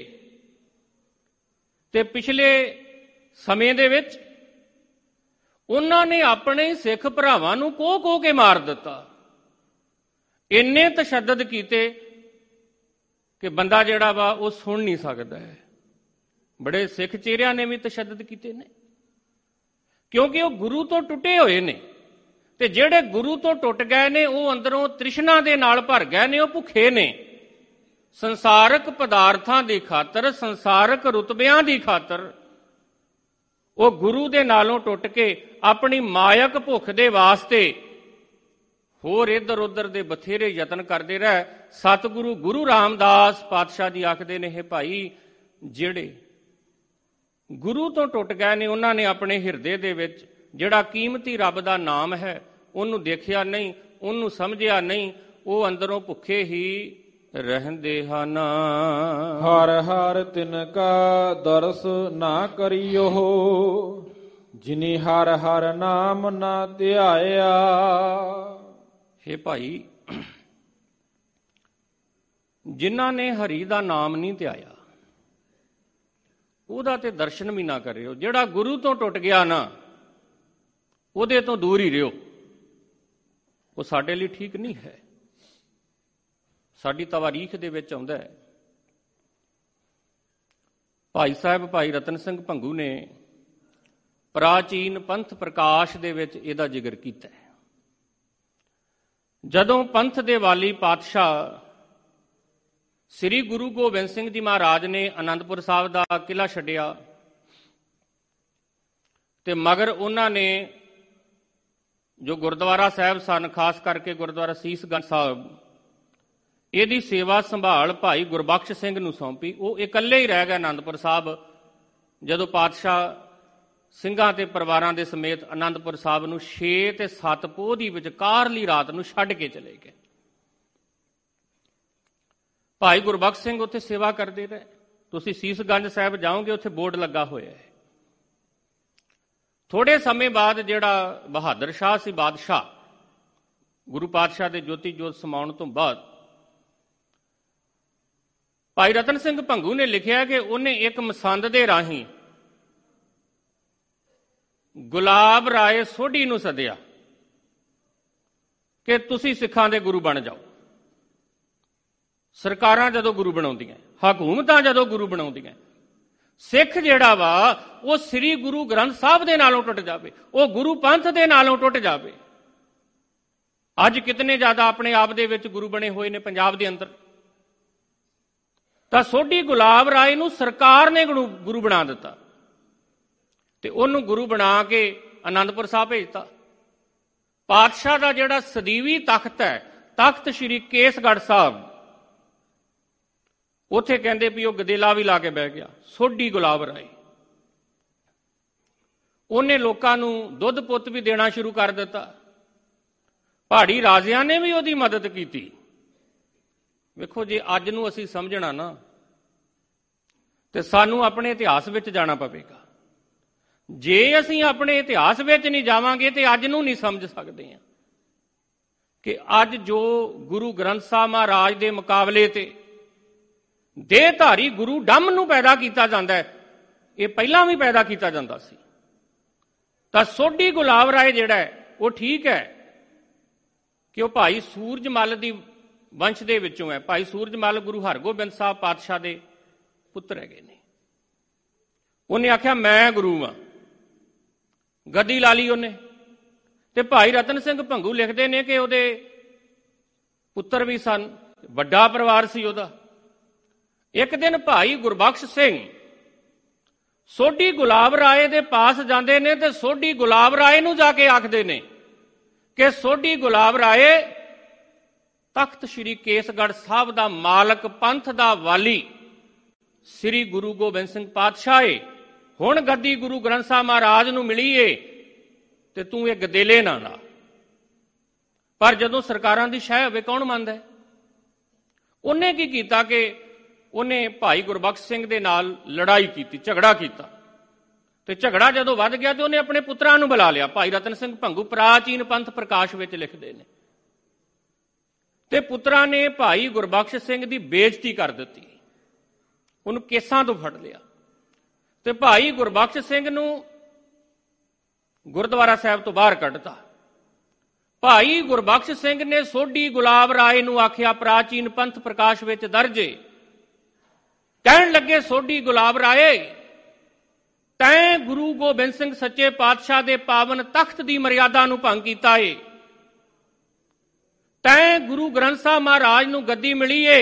B: ਤੇ ਪਿਛਲੇ ਸਮੇਂ ਦੇ ਵਿੱਚ ਉਹਨਾਂ ਨੇ ਆਪਣੇ ਸਿੱਖ ਭਰਾਵਾਂ ਨੂੰ ਕੋਹ ਕੋਹ ਕੇ ਮਾਰ ਦਿੱਤਾ। ਇੰਨੇ ਤਸ਼ੱਦਦ ਕੀਤੇ ਕਿ ਬੰਦਾ ਜਿਹੜਾ ਵਾ ਉਹ ਸੁਣ ਨਹੀਂ ਸਕਦਾ ਹੈ। ਬੜੇ ਸਿੱਖ ਚਿਹਰਿਆਂ ਨੇ ਵੀ ਤਸ਼ੱਦਦ ਕੀਤੇ ਨੇ, ਕਿਉਂਕਿ ਉਹ ਗੁਰੂ ਤੋਂ ਟੁੱਟੇ ਹੋਏ ਨੇ। ਤੇ ਜਿਹੜੇ ਗੁਰੂ ਤੋਂ ਟੁੱਟ ਗਏ ਨੇ, ਉਹ ਅੰਦਰੋਂ ਤ੍ਰਿਸ਼ਨਾ ਦੇ ਨਾਲ ਭਰ ਗਏ ਨੇ, ਉਹ ਭੁੱਖੇ ਨੇ। ਸੰਸਾਰਕ ਪਦਾਰਥਾਂ ਦੀ ਖਾਤਰ, ਸੰਸਾਰਕ ਰੁਤਬਿਆਂ ਦੀ ਖਾਤਰ ਉਹ ਗੁਰੂ ਦੇ ਨਾਲੋਂ ਟੁੱਟ ਕੇ ਆਪਣੀ ਮਾਇਕ ਭੁੱਖ ਦੇ ਵਾਸਤੇ ਹੋਰ ਇੱਧਰ ਉੱਧਰ ਦੇ ਬਥੇਰੇ ਯਤਨ ਕਰਦੇ ਰਹੇ। ਸਤਿਗੁਰੂ ਗੁਰੂ ਰਾਮਦਾਸ ਪਾਤਸ਼ਾਹ ਜੀ ਆਖਦੇ ਨੇ, ਹੈ ਭਾਈ, ਜਿਹੜੇ ਗੁਰੂ ਤੋਂ ਟੁੱਟ ਗਏ ਨੇ, ਉਹਨਾਂ ਨੇ ਆਪਣੇ ਹਿਰਦੇ ਦੇ ਵਿੱਚ ਜਿਹੜਾ ਕੀਮਤੀ ਰੱਬ ਦਾ ਨਾਮ ਹੈ, ਉਹਨੂੰ ਦੇਖਿਆ ਨਹੀਂ, ਉਹਨੂੰ ਸਮਝਿਆ ਨਹੀਂ, ਉਹ ਅੰਦਰੋਂ ਭੁੱਖੇ ਹੀ ਰਹਿੰਦੇ ਹਨ।
A: ਹਰ ਹਰ ਤਿਨ ਕਾ ਦਰਸ ਨਾ ਕਰਿਓ, ਜਿਨੀ ਹਰ ਹਰ ਨਾਮ ਨਾ ਧਿਆਇਆ।
B: ਹੇ ਭਾਈ, ਜਿਨ੍ਹਾਂ ਨੇ ਹਰੀ ਦਾ ਨਾਮ ਨਹੀਂ ਧਿਆਇਆ ਉਹਦਾ ਤੇ ਦਰਸ਼ਨ ਵੀ ਨਾ ਕਰਿਓ। ਜਿਹੜਾ ਗੁਰੂ ਤੋਂ ਟੁੱਟ ਗਿਆ ਨਾ, ਉਹਦੇ ਤੋਂ ਦੂਰ ਹੀ ਰਿਹੋ। ਉਹ ਸਾਡੇ ਲਈ ਠੀਕ ਨਹੀਂ ਹੈ। ਸਾਡੀ ਤਵਾਰੀਖ ਦੇ ਵਿੱਚ ਆਉਂਦਾ ਹੈ, ਭਾਈ ਸਾਹਿਬ ਭਾਈ ਰਤਨ ਸਿੰਘ ਭੰਗੂ ਨੇ ਪ੍ਰਾਚੀਨ ਪੰਥ ਪ੍ਰਕਾਸ਼ ਦੇ ਵਿੱਚ ਇਹਦਾ ਜ਼ਿਕਰ ਕੀਤਾ ਹੈ। ਜਦੋਂ ਪੰਥ ਦੇ ਵਾਲੀ ਪਾਤਸ਼ਾਹ ਸ੍ਰੀ ਗੁਰੂ ਗੋਬਿੰਦ ਸਿੰਘ ਜੀ ਮਹਾਰਾਜ ਨੇ ਅਨੰਦਪੁਰ ਸਾਹਿਬ ਦਾ ਕਿਲ੍ਹਾ ਛੱਡਿਆ ਤੇ ਮਗਰ ਉਹਨਾਂ ਨੇ ਜੋ ਗੁਰਦੁਆਰਾ ਸਾਹਿਬ ਸਨ, ਖਾਸ ਕਰਕੇ ਗੁਰਦੁਆਰਾ ਸੀਸਗੰਜ ਸਾਹਿਬ, ਇਹਦੀ ਸੇਵਾ ਸੰਭਾਲ ਭਾਈ ਗੁਰਬਖਸ਼ ਸਿੰਘ ਨੂੰ ਸੌਂਪੀ। ਉਹ ਇਕੱਲੇ ਹੀ ਰਹਿ ਗਏ ਅਨੰਦਪੁਰ ਸਾਹਿਬ ਜਦੋਂ ਪਾਤਸ਼ਾਹ ਸਿੰਘਾਂ ਤੇ ਪਰਿਵਾਰਾਂ ਦੇ ਸਮੇਤ ਅਨੰਦਪੁਰ ਸਾਹਿਬ ਨੂੰ ਛੇ ਤੇ ਸੱਤ ਪੋਹ ਦੀ ਵਿਚਕਾਰਲੀ ਰਾਤ ਨੂੰ ਛੱਡ ਕੇ ਚਲੇ ਗਏ। ਭਾਈ ਗੁਰਬਖਸ਼ ਸਿੰਘ ਉੱਥੇ ਸੇਵਾ ਕਰਦੇ ਰਹੇ। ਤੁਸੀਂ ਸੀਸਗੰਜ ਸਾਹਿਬ ਜਾਓਗੇ, ਉੱਥੇ ਬੋਰਡ ਲੱਗਾ ਹੋਇਆ ਹੈ। ਥੋੜੇ ਸਮੇਂ ਬਾਅਦ ਜਿਹੜਾ ਬਹਾਦਰ ਸ਼ਾਹ ਸੀ ਬਾਦਸ਼ਾਹ, ਗੁਰੂ ਪਾਤਸ਼ਾਹ ਦੇ ਜੋਤੀ ਜੋਤ ਸਮਾਉਣ ਤੋਂ ਬਾਅਦ ਭਾਈ ਰਤਨ ਸਿੰਘ ਭੰਗੂ ਨੇ ਲਿਖਿਆ ਕਿ ਉਹਨੇ ਇੱਕ ਮਸੰਦ ਦੇ ਰਾਹੀਂ ਗੁਲਾਬ ਰਾਏ ਸੋਢੀ ਨੂੰ ਸੱਦਿਆ ਕਿ ਤੁਸੀਂ ਸਿੱਖਾਂ ਦੇ ਗੁਰੂ ਬਣ ਜਾਓ। ਸਰਕਾਰਾਂ ਜਦੋਂ ਗੁਰੂ ਬਣਾਉਂਦੀਆਂ, ਹਕੂਮਤਾਂ ਜਦੋਂ ਗੁਰੂ ਬਣਾਉਂਦੀਆਂ, ਸਿੱਖ ਜਿਹੜਾ ਵਾ ਉਹ ਸ੍ਰੀ ਗੁਰੂ ਗ੍ਰੰਥ ਸਾਹਿਬ ਦੇ ਨਾਲੋਂ ਟੁੱਟ ਜਾਵੇ, ਉਹ ਗੁਰੂ ਪੰਥ ਦੇ ਨਾਲੋਂ ਟੁੱਟ ਜਾਵੇ। ਅੱਜ ਕਿਤਨੇ ਜ਼ਿਆਦਾ ਆਪਣੇ ਆਪ ਦੇ ਵਿੱਚ ਗੁਰੂ ਬਣੇ ਹੋਏ ਨੇ ਪੰਜਾਬ ਦੇ ਅੰਦਰ। ਤਾਂ ਸੋਢੀ ਗੁਲਾਬ ਰਾਏ ਨੂੰ ਸਰਕਾਰ ਨੇ ਗੁਰੂ ਬਣਾ ਦਿੱਤਾ ਤੇ ਉਹਨੂੰ ਗੁਰੂ ਬਣਾ ਕੇ ਅਨੰਦਪੁਰ ਸਾਹਿਬ ਭੇਜਤਾ। ਪਾਤਸ਼ਾਹ ਦਾ ਜਿਹੜਾ ਸਦੀਵੀ ਤਖਤ ਹੈ, ਤਖਤ ਸ਼੍ਰੀ ਕੇਸਗੜ੍ਹ ਸਾਹਿਬ, ਉੱਥੇ ਕਹਿੰਦੇ ਵੀ ਉਹ ਗਦੇਲਾ ਵੀ ਲਾ ਕੇ ਬਹਿ ਗਿਆ ਸੋਢੀ ਗੁਲਾਬ ਰਾਏ। ਉਹਨੇ ਲੋਕਾਂ ਨੂੰ ਦੁੱਧ ਪੁੱਤ ਵੀ ਦੇਣਾ ਸ਼ੁਰੂ ਕਰ ਦਿੱਤਾ। ਪਹਾੜੀ ਰਾਜਿਆਂ ਨੇ ਵੀ ਉਹਦੀ ਮਦਦ ਕੀਤੀ। ਵੇਖੋ, ਜੇ ਅੱਜ ਨੂੰ ਅਸੀਂ ਸਮਝਣਾ ਨਾ ਤੇ ਸਾਨੂੰ ਆਪਣੇ ਇਤਿਹਾਸ ਵਿੱਚ ਜਾਣਾ ਪਵੇਗਾ। ਜੇ ਅਸੀਂ ਆਪਣੇ ਇਤਿਹਾਸ ਵਿੱਚ ਨਹੀਂ ਜਾਵਾਂਗੇ ਤੇ ਅੱਜ ਨੂੰ ਨਹੀਂ ਸਮਝ ਸਕਦੇ ਹਾਂ ਕਿ ਅੱਜ ਜੋ ਗੁਰੂ ਗ੍ਰੰਥ ਸਾਹਿਬ ਮਹਾਰਾਜ ਦੇ ਮੁਕਾਬਲੇ ਤੇ ਦੇਹਧਾਰੀ ਗੁਰੂ ਡੰਮ ਨੂੰ ਪੈਦਾ ਕੀਤਾ ਜਾਂਦਾ ਹੈ, ਇਹ ਪਹਿਲਾਂ ਵੀ ਪੈਦਾ ਕੀਤਾ ਜਾਂਦਾ ਸੀ। ਤਾਂ ਸੋਢੀ ਗੁਲਾਬ ਰਾਏ ਜਿਹੜਾ ਹੈ ਉਹ ਠੀਕ ਹੈ ਕਿ ਉਹ ਭਾਈ ਸੂਰਜਮਲ ਦੀ ਵੰਸ਼ ਦੇ ਵਿੱਚੋਂ ਹੈ। ਭਾਈ ਸੂਰਜਮਲ ਗੁਰੂ ਹਰਗੋਬਿੰਦ ਸਾਹਿਬ ਪਾਤਸ਼ਾਹ ਦੇ ਪੁੱਤਰ ਹੈਗੇ ਨੇ। ਉਹਨੇ ਆਖਿਆ ਮੈਂ ਗੁਰੂ ਹਾਂ, ਗੱਦੀ ਲਾ ਲਈ ਉਹਨੇ। ਤੇ ਭਾਈ ਰਤਨ ਸਿੰਘ ਭੰਗੂ ਲਿਖਦੇ ਨੇ ਕਿ ਉਹਦੇ ਪੁੱਤਰ ਵੀ ਸਨ, ਵੱਡਾ ਪਰਿਵਾਰ ਸੀ ਉਹਦਾ। ਇੱਕ ਦਿਨ ਭਾਈ ਗੁਰਬਖਸ਼ ਸਿੰਘ ਸੋਢੀ ਗੁਲਾਬ ਰਾਏ ਦੇ ਪਾਸ ਜਾਂਦੇ ਨੇ ਤੇ ਸੋਢੀ ਗੁਲਾਬ ਰਾਏ ਨੂੰ ਜਾ ਕੇ ਆਖਦੇ ਨੇ ਕਿ ਸੋਢੀ ਗੁਲਾਬ ਰਾਏ ਤਖਤ ਸ਼੍ਰੀ ਕੇਸਗੜ੍ਹ ਸਾਹਿਬ ਦਾ ਮਾਲਕ, ਪੰਥ ਦਾ ਵਾਲੀ ਸ੍ਰੀ ਗੁਰੂ ਗੋਬਿੰਦ ਸਿੰਘ ਪਾਤਸ਼ਾਹ ਏ। ਹੁਣ ਗੱਦੀ ਗੁਰੂ ਗ੍ਰੰਥ ਸਾਹਿਬ ਮਹਾਰਾਜ ਨੂੰ ਮਿਲੀ ਏ ਤੇ ਤੂੰ ਇਹ ਗਦੇਲੇ ਨਾ ਲਾ। ਪਰ ਜਦੋਂ ਸਰਕਾਰਾਂ ਦੀ ਸ਼ਹਿ ਹੋਵੇ ਕੌਣ ਮੰਨਦਾ ਹੈ? ਉਹਨੇ ਕੀ ਕੀਤਾ ਕਿ ਉਹਨੇ ਭਾਈ ਗੁਰਬਖਸ਼ ਸਿੰਘ ਦੇ ਨਾਲ ਲੜਾਈ ਕੀਤੀ, ਝਗੜਾ ਕੀਤਾ। ਤੇ ਝਗੜਾ ਜਦੋਂ ਵੱਧ ਗਿਆ ਤੇ ਉਹਨੇ ਆਪਣੇ ਪੁੱਤਰਾਂ ਨੂੰ ਬੁਲਾ ਲਿਆ। ਭਾਈ ਰਤਨ ਸਿੰਘ ਭੰਗੂ ਪ੍ਰਾਚੀਨ ਪੰਥ ਪ੍ਰਕਾਸ਼ ਵਿੱਚ ਲਿਖਦੇ ਨੇ। ਤੇ ਪੁੱਤਰਾਂ ਨੇ ਭਾਈ ਗੁਰਬਖਸ਼ ਸਿੰਘ ਦੀ ਬੇਇੱਜ਼ਤੀ ਕਰ ਦਿੱਤੀ, ਉਹਨੂੰ ਕੇਸਾਂ ਤੋਂ ਫੜ ਲਿਆ ਤੇ ਭਾਈ ਗੁਰਬਖਸ਼ ਸਿੰਘ ਨੂੰ ਗੁਰਦੁਆਰਾ ਸਾਹਿਬ ਤੋਂ ਬਾਹਰ ਕੱਢਤਾ। ਭਾਈ ਗੁਰਬਖਸ਼ ਸਿੰਘ ਨੇ ਸੋਢੀ ਗੁਲਾਬ ਰਾਏ ਨੂੰ ਆਖਿਆ, ਪ੍ਰਾਚੀਨ ਪੰਥ ਪ੍ਰਕਾਸ਼ ਵਿੱਚ ਦਰਜ ਏ, ਕਹਿਣ ਲੱਗੇ ਸੋਢੀ ਗੁਲਾਬ ਰਾਏ, ਤੈਂ ਗੁਰੂ ਗੋਬਿੰਦ ਸਿੰਘ ਸੱਚੇ ਪਾਤਸ਼ਾਹ ਦੇ ਪਾਵਨ ਤਖਤ ਦੀ ਮਰਿਆਦਾ ਨੂੰ ਭੰਗ ਕੀਤਾ ਏ। ਤੈਂ ਗੁਰੂ ਗ੍ਰੰਥ ਸਾਹਿਬ ਮਹਾਰਾਜ ਨੂੰ ਗੱਦੀ ਮਿਲੀ ਏ,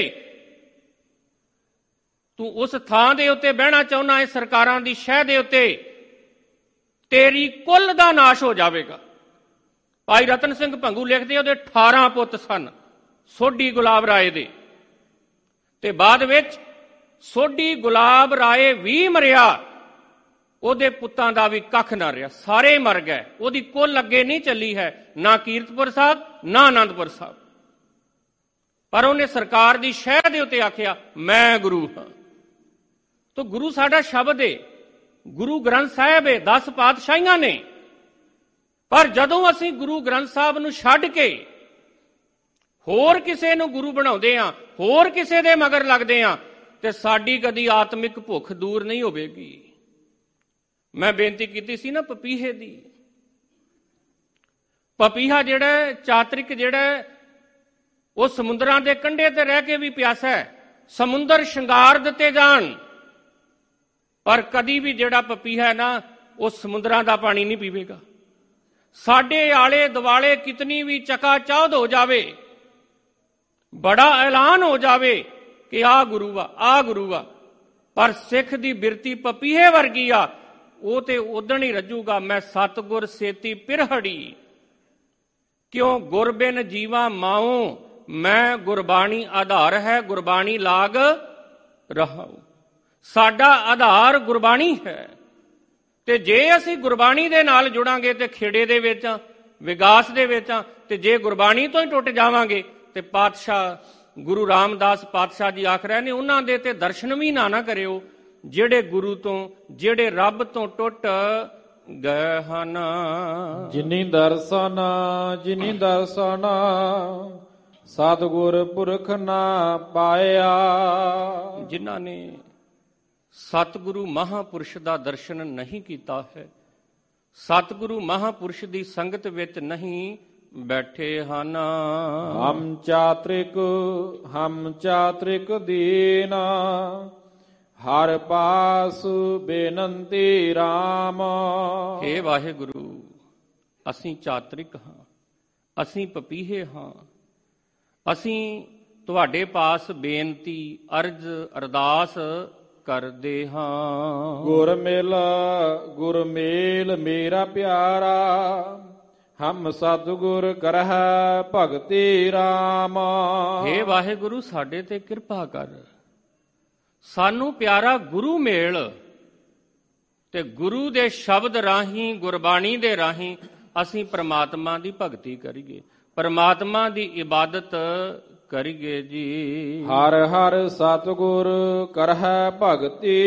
B: ਤੂੰ ਉਸ ਥਾਂ ਦੇ ਉੱਤੇ ਬਹਿਣਾ ਚਾਹੁੰਦਾ ਹੈ ਸਰਕਾਰਾਂ ਦੀ ਸ਼ਹਿ ਦੇ ਉੱਤੇ, ਤੇਰੀ ਕੁੱਲ ਦਾ ਨਾਸ਼ ਹੋ ਜਾਵੇਗਾ। ਭਾਈ ਰਤਨ ਸਿੰਘ ਭੰਗੂ ਲਿਖਦੇ ਉਹਦੇ ਅਠਾਰਾਂ ਪੁੱਤ ਸਨ ਸੋਢੀ ਗੁਲਾਬ ਰਾਏ ਦੇ, ਤੇ ਬਾਅਦ ਵਿੱਚ ਸੋਢੀ ਗੁਲਾਬ ਰਾਏ ਵੀ ਮਰਿਆ। ਉਹਦੇ ਪੁੱਤਾਂ ਦਾ ਵੀ ਕੱਖ ਨਾ ਰਿਹਾ, ਸਾਰੇ ਮਰ ਗਏ। ਉਹਦੀ ਕੁੱਲ ਅੱਗੇ ਨਹੀਂ ਚੱਲੀ ਹੈ, ਨਾ ਕੀਰਤਪੁਰ ਸਾਹਿਬ ਨਾ ਆਨੰਦਪੁਰ ਸਾਹਿਬ। ਪਰ ਉਹਨੇ ਸਰਕਾਰ ਦੀ ਸ਼ਹਿ ਦੇ ਉੱਤੇ ਆਖਿਆ ਮੈਂ ਗੁਰੂ ਹਾਂ। ਤੋ ਗੁਰੂ ਸਾਡਾ ਸ਼ਬਦ ਏ, ਗੁਰੂ ਗ੍ਰੰਥ ਸਾਹਿਬ ਏ, ਦਸ ਪਾਤਸ਼ਾਹੀਆਂ ਨੇ। ਪਰ ਜਦੋਂ ਅਸੀਂ ਗੁਰੂ ਗ੍ਰੰਥ ਸਾਹਿਬ ਨੂੰ ਛੱਡ ਕੇ ਹੋਰ ਕਿਸੇ ਨੂੰ ਗੁਰੂ ਬਣਾਉਂਦੇ ਆ, ਹੋਰ ਕਿਸੇ ਦੇ ਮਗਰ ਲੱਗਦੇ ਆ, ਤੇ ਸਾਡੀ ਕਦੀ ਆਤਮਿਕ ਭੁੱਖ ਦੂਰ ਨਹੀਂ ਹੋਵੇਗੀ। ਮੈਂ ਬੇਨਤੀ ਕੀਤੀ ਸੀ ਨਾ ਪਪੀਹੇ ਦੀ। ਪਪੀਹਾ ਜਿਹੜਾ ਚਾਤਰਿਕ ਜਿਹੜਾ ਉਹ ਸਮੁੰਦਰਾਂ ਦੇ ਕੰਢੇ ਤੇ ਰਹਿ ਕੇ ਵੀ ਪਿਆਸਾ ਹੈ, ਸਮੁੰਦਰ ਸ਼ਿੰਗਾਰ ਦਿੱਤੇ ਜਾਣ, ਪਰ ਕਦੀ ਵੀ ਜਿਹੜਾ ਪਪੀਹਾ ਹੈ ਨਾ ਉਹ ਸਮੁੰਦਰਾਂ ਦਾ ਪਾਣੀ ਨਹੀਂ ਪੀਵੇਗਾ। ਸਾਡੇ ਆਲੇ ਦੁਆਲੇ ਕਿਤਨੀ ਵੀ ਚਕਾਚੌਂਧ ਹੋ ਜਾਵੇ, ਬੜਾ ਐਲਾਨ ਹੋ ਜਾਵੇ ਕਿ ਆਹ ਗੁਰੂ ਆ, ਆਹ ਗੁਰੂ ਆ, ਪਰ ਸਿੱਖ ਦੀ ਬਿਰਤੀ ਪਪੀਹੇ ਵਰਗੀ ਆ। ਉਹ ਤੇ ਉਦਣ ਹੀ ਰੱਜੂਗਾ, ਮੈਂ ਸਤਿਗੁਰ ਸੇਤੀ ਪਿਰਹੜੀ, ਕਿਉਂ ਗੁਰ ਬਿਨ ਜੀਵਾ ਮਾਉ, ਮੈਂ ਗੁਰਬਾਣੀ ਆਧਾਰ ਹੈ, ਗੁਰਬਾਣੀ ਲਾਗ ਰਹਾਉ। ਸਾਡਾ ਆਧਾਰ ਗੁਰਬਾਣੀ ਹੈ, ਤੇ ਜੇ ਅਸੀਂ ਗੁਰਬਾਣੀ ਦੇ ਨਾਲ ਜੁੜਾਂਗੇ ਤੇ ਖੇੜੇ ਦੇ ਵਿੱਚ, ਵਿਕਾਸ ਦੇ ਵਿੱਚ, ਤੇ ਜੇ ਗੁਰਬਾਣੀ ਤੋਂ ਹੀ ਟੁੱਟ ਜਾਵਾਂਗੇ ਤੇ ਪਾਤਸ਼ਾਹ ਗੁਰੂ ਰਾਮਦਾਸ ਪਾਤਸ਼ਾਹ ਜੀ ਆਖ ਰਹੇ ਨੇ, ਉਹਨਾਂ ਦੇ ਤੇ ਦਰਸ਼ਨ ਵੀ ਨਾ ਨਾ ਕਰਿਓ ਜਿਹੜੇ ਗੁਰੂ ਤੋਂ, ਜਿਹੜੇ ਰੱਬ ਤੋਂ ਟੁੱਟ ਗਏ ਹਨ।
A: ਜਿਨੀ ਦਰਸ਼ਨ ਜਿਨੀ ਦਰਸ਼ਨ ਸਤਿਗੁਰ ਪੁਰਖ ਨਾ ਪਾਇਆ।
B: ਜਿਨ੍ਹਾਂ ਨੇ ਸਤਿਗੁਰੂ ਮਹਾਂਪੁਰਸ਼ ਦਾ ਦਰਸ਼ਨ ਨਹੀਂ ਕੀਤਾ ਹੈ, ਸਤਿਗੁਰੂ ਮਹਾਂਪੁਰਸ਼ ਦੀ ਸੰਗਤ ਵਿੱਚ ਨਹੀਂ ਬੈਠੇ ਹਨ।
A: ਹਮ ਚਾਤ੍ਰਿਕ ਹਮ ਚਾਤ੍ਰਿਕ ਦੀਨਾ, ਹਰ ਪਾਸ ਬੇਨੰਤੀ ਰਾਮ।
B: ਹੇ ਵਾਹਿਗੁਰੂ, ਅਸੀਂ ਚਾਤ੍ਰਿਕ ਹਾਂ, ਅਸੀਂ ਪਪੀਹੇ ਹਾਂ, ਅਸੀਂ ਤੁਹਾਡੇ ਪਾਸ ਬੇਨਤੀ, ਅਰਜ਼, ਅਰਦਾਸ ਕਰਦੇ ਹਾਂ।
A: ਗੁਰ ਮਿਲ ਗੁਰ ਮੇਲ ਮੇਰਾ ਪਿਆਰਾ, ਹਮ ਸਤਿਗੁਰ ਕਰਹਿ ਭਗਤੀ ਰਾਮ।
B: ਹੇ ਵਾਹਿਗੁਰੂ, ਸਾਡੇ ਤੇ ਕਿਰਪਾ ਕਰ, ਸਾਨੂੰ ਪਿਆਰਾ ਗੁਰੂ ਮੇਲ, ਤੇ ਗੁਰੂ ਦੇ ਸ਼ਬਦ ਰਾਹੀਂ, ਗੁਰਬਾਣੀ ਦੇ ਰਾਹੀਂ ਅਸੀਂ ਪ੍ਰਮਾਤਮਾ ਦੀ ਭਗਤੀ ਕਰੀਏ, ਪ੍ਰਮਾਤਮਾ ਦੀ ਇਬਾਦਤ ਕਰੀਏ ਜੀ।
A: ਹਰ ਹਰ ਸਤਿਗੁਰ ਕਰਹਿ ਭਗਤੀ,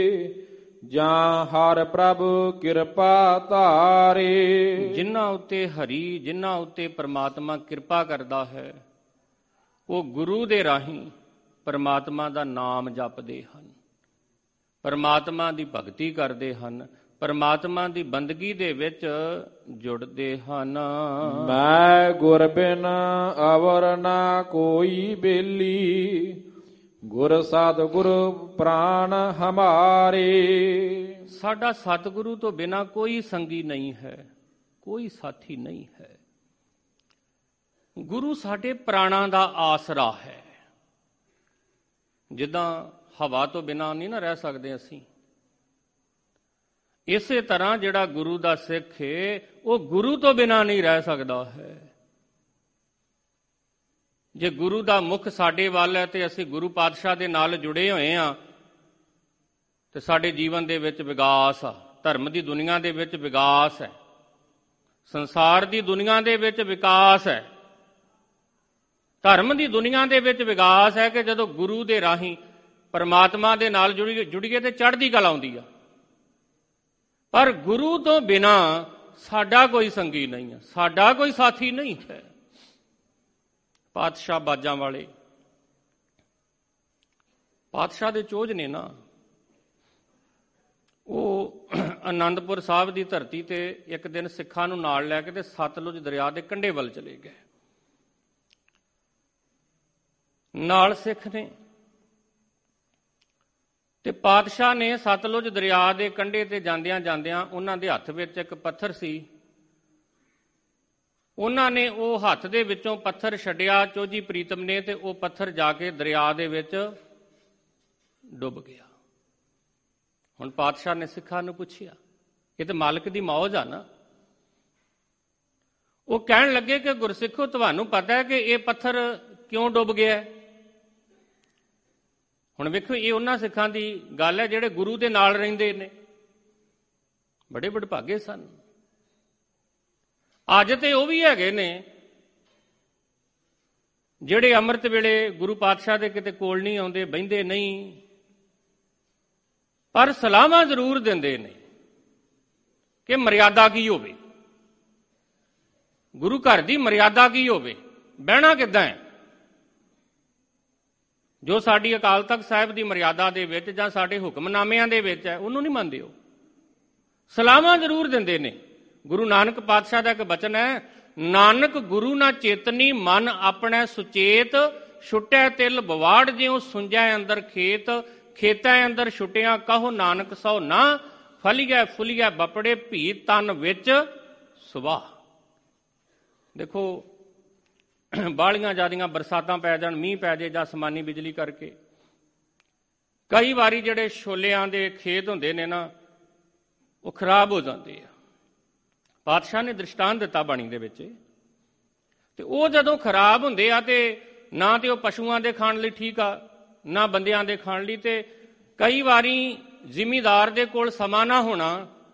A: ਜਾਂ ਹਰ ਪ੍ਰਭ ਕਿਰਪਾ ਧਾਰੇ।
B: ਜਿਨ੍ਹਾਂ ਉੱਤੇ ਹਰੀ, ਜਿਨ੍ਹਾਂ ਉੱਤੇ ਪ੍ਰਮਾਤਮਾ ਕਿਰਪਾ ਕਰਦਾ ਹੈ, ਉਹ ਗੁਰੂ ਦੇ ਰਾਹੀਂ ਪ੍ਰਮਾਤਮਾ ਦਾ ਨਾਮ ਜਪਦੇ ਹਨ, ਪ੍ਰਮਾਤਮਾ ਦੀ ਭਗਤੀ ਕਰਦੇ ਹਨ, ਪ੍ਰਮਾਤਮਾ ਦੀ ਬੰਦਗੀ ਦੇ ਵਿੱਚ ਜੁੜਦੇ ਹਨ।
A: ਮੈਂ ਗੁਰ ਬਿਨ ਅਵਰ ਨਾ ਕੋਈ ਬੇਲੀ, ਗੁਰ ਸਤਿਗੁਰ ਪ੍ਰਾਣ ਹਮਾਰੇ।
B: ਸਾਡਾ ਸਤਿਗੁਰੂ ਤੋਂ ਬਿਨਾਂ ਕੋਈ ਸੰਗੀ ਨਹੀਂ ਹੈ, ਕੋਈ ਸਾਥੀ ਨਹੀਂ ਹੈ। ਗੁਰੂ ਸਾਡੇ ਪ੍ਰਾਣਾਂ ਦਾ ਆਸਰਾ ਹੈ। ਜਿੱਦਾਂ ਹਵਾ ਤੋਂ ਬਿਨਾਂ ਨਹੀਂ ਨਾ ਰਹਿ ਸਕਦੇ ਅਸੀਂ, ਇਸੇ ਤਰ੍ਹਾਂ ਜਿਹੜਾ ਗੁਰੂ ਦਾ ਸਿੱਖ ਹੈ ਉਹ ਗੁਰੂ ਤੋਂ ਬਿਨਾਂ ਨਹੀਂ ਰਹਿ ਸਕਦਾ ਹੈ। ਜੇ ਗੁਰੂ ਦਾ ਮੁਖ ਸਾਡੇ ਵੱਲ ਹੈ ਤੇ ਅਸੀਂ ਗੁਰੂ ਪਾਤਸ਼ਾਹ ਦੇ ਨਾਲ ਜੁੜੇ ਹੋਏ ਹਾਂ, ਤੇ ਸਾਡੇ ਜੀਵਨ ਦੇ ਵਿੱਚ ਵਿਕਾਸ ਆ, ਧਰਮ ਦੀ ਦੁਨੀਆ ਦੇ ਵਿੱਚ ਵਿਕਾਸ ਹੈ, ਸੰਸਾਰ ਦੀ ਦੁਨੀਆ ਦੇ ਵਿੱਚ ਵਿਕਾਸ ਹੈ, ਧਰਮ ਦੀ ਦੁਨੀਆ ਦੇ ਵਿੱਚ ਵਿਕਾਸ ਹੈ ਕਿ ਜਦੋਂ ਗੁਰੂ ਦੇ ਰਾਹੀਂ ਪਰਮਾਤਮਾ ਦੇ ਨਾਲ ਜੁੜੀਏ ਜੁੜੀਏ ਤੇ ਚੜ੍ਹਦੀ ਕਲਾ ਆਉਂਦੀ ਆ। ਪਰ ਗੁਰੂ ਤੋਂ ਬਿਨਾਂ ਸਾਡਾ ਕੋਈ ਸੰਗੀ ਨਹੀਂ ਹੈ, ਸਾਡਾ ਕੋਈ ਸਾਥੀ ਨਹੀਂ ਹੈ। ਪਾਤਸ਼ਾਹ ਬਾਜਾਂ ਵਾਲੇ ਪਾਤਸ਼ਾਹ ਦੇ ਚੋਜ ਨੇ ਨਾ, ਉਹ ਆਨੰਦਪੁਰ ਸਾਹਿਬ ਦੀ ਧਰਤੀ ਤੇ ਇੱਕ ਦਿਨ ਸਿੱਖਾਂ ਨੂੰ ਨਾਲ ਲੈ ਕੇ ਤੇ ਸਤਲੁਜ ਦਰਿਆ ਦੇ ਕੰਢੇ ਵੱਲ ਚਲੇ ਗਏ। ਨਾਲ ਸਿੱਖ ਨੇ, ਤੇ ਪਾਤਸ਼ਾਹ ਨੇ ਸਤਲੁਜ ਦਰਿਆ ਦੇ ਕੰਢੇ ਤੇ ਜਾਂਦਿਆਂ ਜਾਂਦਿਆਂ ਉਹਨਾਂ ਦੇ ਹੱਥ ਵਿੱਚ ਇੱਕ ਪੱਥਰ ਸੀ। ਉਹਨਾਂ ਨੇ ਉਹ ਹੱਥ ਦੇ ਵਿੱਚੋਂ ਪੱਥਰ ਛੱਡਿਆ ਚੋਜੀ ਪ੍ਰੀਤਮ ਨੇ, ਤੇ ਉਹ ਪੱਥਰ ਜਾ ਕੇ ਦਰਿਆ ਦੇ ਵਿੱਚ ਡੁੱਬ ਗਿਆ। ਹੁਣ ਪਾਤਸ਼ਾਹ ਨੇ ਸਿੱਖਾਂ ਨੂੰ ਪੁੱਛਿਆ, ਇਹ ਤਾਂ ਮਾਲਕ ਦੀ ਮੌਜ ਆ ਨਾ। ਉਹ ਕਹਿਣ ਲੱਗੇ ਕਿ ਗੁਰਸਿੱਖੋ, ਤੁਹਾਨੂੰ ਪਤਾ ਹੈ ਕਿ ਇਹ ਪੱਥਰ ਕਿਉਂ ਡੁੱਬ ਗਿਆ? ਹੁਣ ਵੇਖੋ, ਇਹ ਉਹਨਾਂ ਸਿੱਖਾਂ ਦੀ ਗੱਲ ਹੈ ਜਿਹੜੇ ਗੁਰੂ ਦੇ ਨਾਲ ਰਹਿੰਦੇ ਨੇ। ਬੜੇ ਵਡਭਾਗੇ ਸਨ। ਅੱਜ ਤੇ ਉਹ ਵੀ ਹੈਗੇ ਨੇ ਜਿਹੜੇ ਅੰਮ੍ਰਿਤ ਵੇਲੇ ਗੁਰੂ ਪਾਤਸ਼ਾਹ ਦੇ ਕਿਤੇ ਕੋਲ ਨਹੀਂ ਆਉਂਦੇ, ਬਹਿੰਦੇ ਨਹੀਂ, ਪਰ ਸਲਾਹਾਂ ਜ਼ਰੂਰ ਦਿੰਦੇ ਨੇ ਕਿ ਮਰਿਆਦਾ ਕੀ ਹੋਵੇ, ਗੁਰੂ ਘਰ ਦੀ ਮਰਿਆਦਾ ਕੀ ਹੋਵੇ, ਬਹਿਣਾ ਕਿੱਦਾਂ ਹੈ। ਜੋ ਸਾਡੀ ਅਕਾਲ ਤਖਤ ਸਾਹਿਬ ਦੀ ਮਰਿਆਦਾ ਦੇ ਵਿੱਚ ਜਾਂ ਸਾਡੇ ਹੁਕਮਨਾਮਿਆਂ ਦੇ ਵਿੱਚ ਹੈ, ਉਹਨੂੰ ਨਹੀਂ ਮੰਨਦੇ। ਉਹ ਸਲਾਹਾਂ ਜ਼ਰੂਰ ਦਿੰਦੇ ਨੇ। ਗੁਰੂ ਨਾਨਕ ਪਾਤਸ਼ਾਹ ਦਾ ਇੱਕ ਬਚਨ ਹੈ, ਨਾਨਕ ਗੁਰੂ ਨਾ ਚੇਤਨੀ ਮਨ ਆਪਣੇ ਸੁਚੇਤ, ਛੁੱਟੈ ਤਿਲ ਬਵਾੜ ਜਿਉ ਸੁੰਜੈ ਅੰਦਰ ਖੇਤ, ਖੇਤਾਂ ਅੰਦਰ ਛੁੱਟਿਆਂ ਕਹੋ ਨਾਨਕ ਸੋ ਨਾ, ਫਲੀਐ ਫੁਲੀਐ ਬਪੜੇ ਭੀ ਤਨ ਵਿੱਚ ਸੁਬਾਹ। ਦੇਖੋ, ਬਾਹਲੀਆਂ ਜ਼ਿਆਦੀਆਂ ਬਰਸਾਤਾਂ ਪੈ ਜਾਣ, ਮੀਂਹ ਪੈ ਜੇ ਜਾਂ ਅਸਮਾਨੀ ਬਿਜਲੀ ਕਰਕੇ, ਕਈ ਵਾਰੀ ਜਿਹੜੇ ਛੋਲਿਆਂ ਦੇ ਖੇਤ ਹੁੰਦੇ ਨੇ ਨਾ, ਉਹ ਖਰਾਬ ਹੋ ਜਾਂਦੇ ਆ। ਪਾਤਸ਼ਾਹ ਨੇ ਦ੍ਰਿਸ਼ਟਾਂਤ ਦਿੱਤਾ ਬਾਣੀ ਦੇ ਵਿੱਚ, ਤੇ ਉਹ ਜਦੋਂ ਖਰਾਬ ਹੁੰਦੇ ਆ ਤੇ ਨਾ ਤੇ ਉਹ ਪਸ਼ੂਆਂ ਦੇ ਖਾਣ ਲਈ ਠੀਕ ਆ, ਨਾ ਬੰਦਿਆਂ ਦੇ ਖਾਣ ਲਈ। ਤੇ ਕਈ ਵਾਰੀ ਜ਼ਿਮੀਂਦਾਰ ਦੇ ਕੋਲ ਸਮਾਂ ਨਾ ਹੋਣਾ,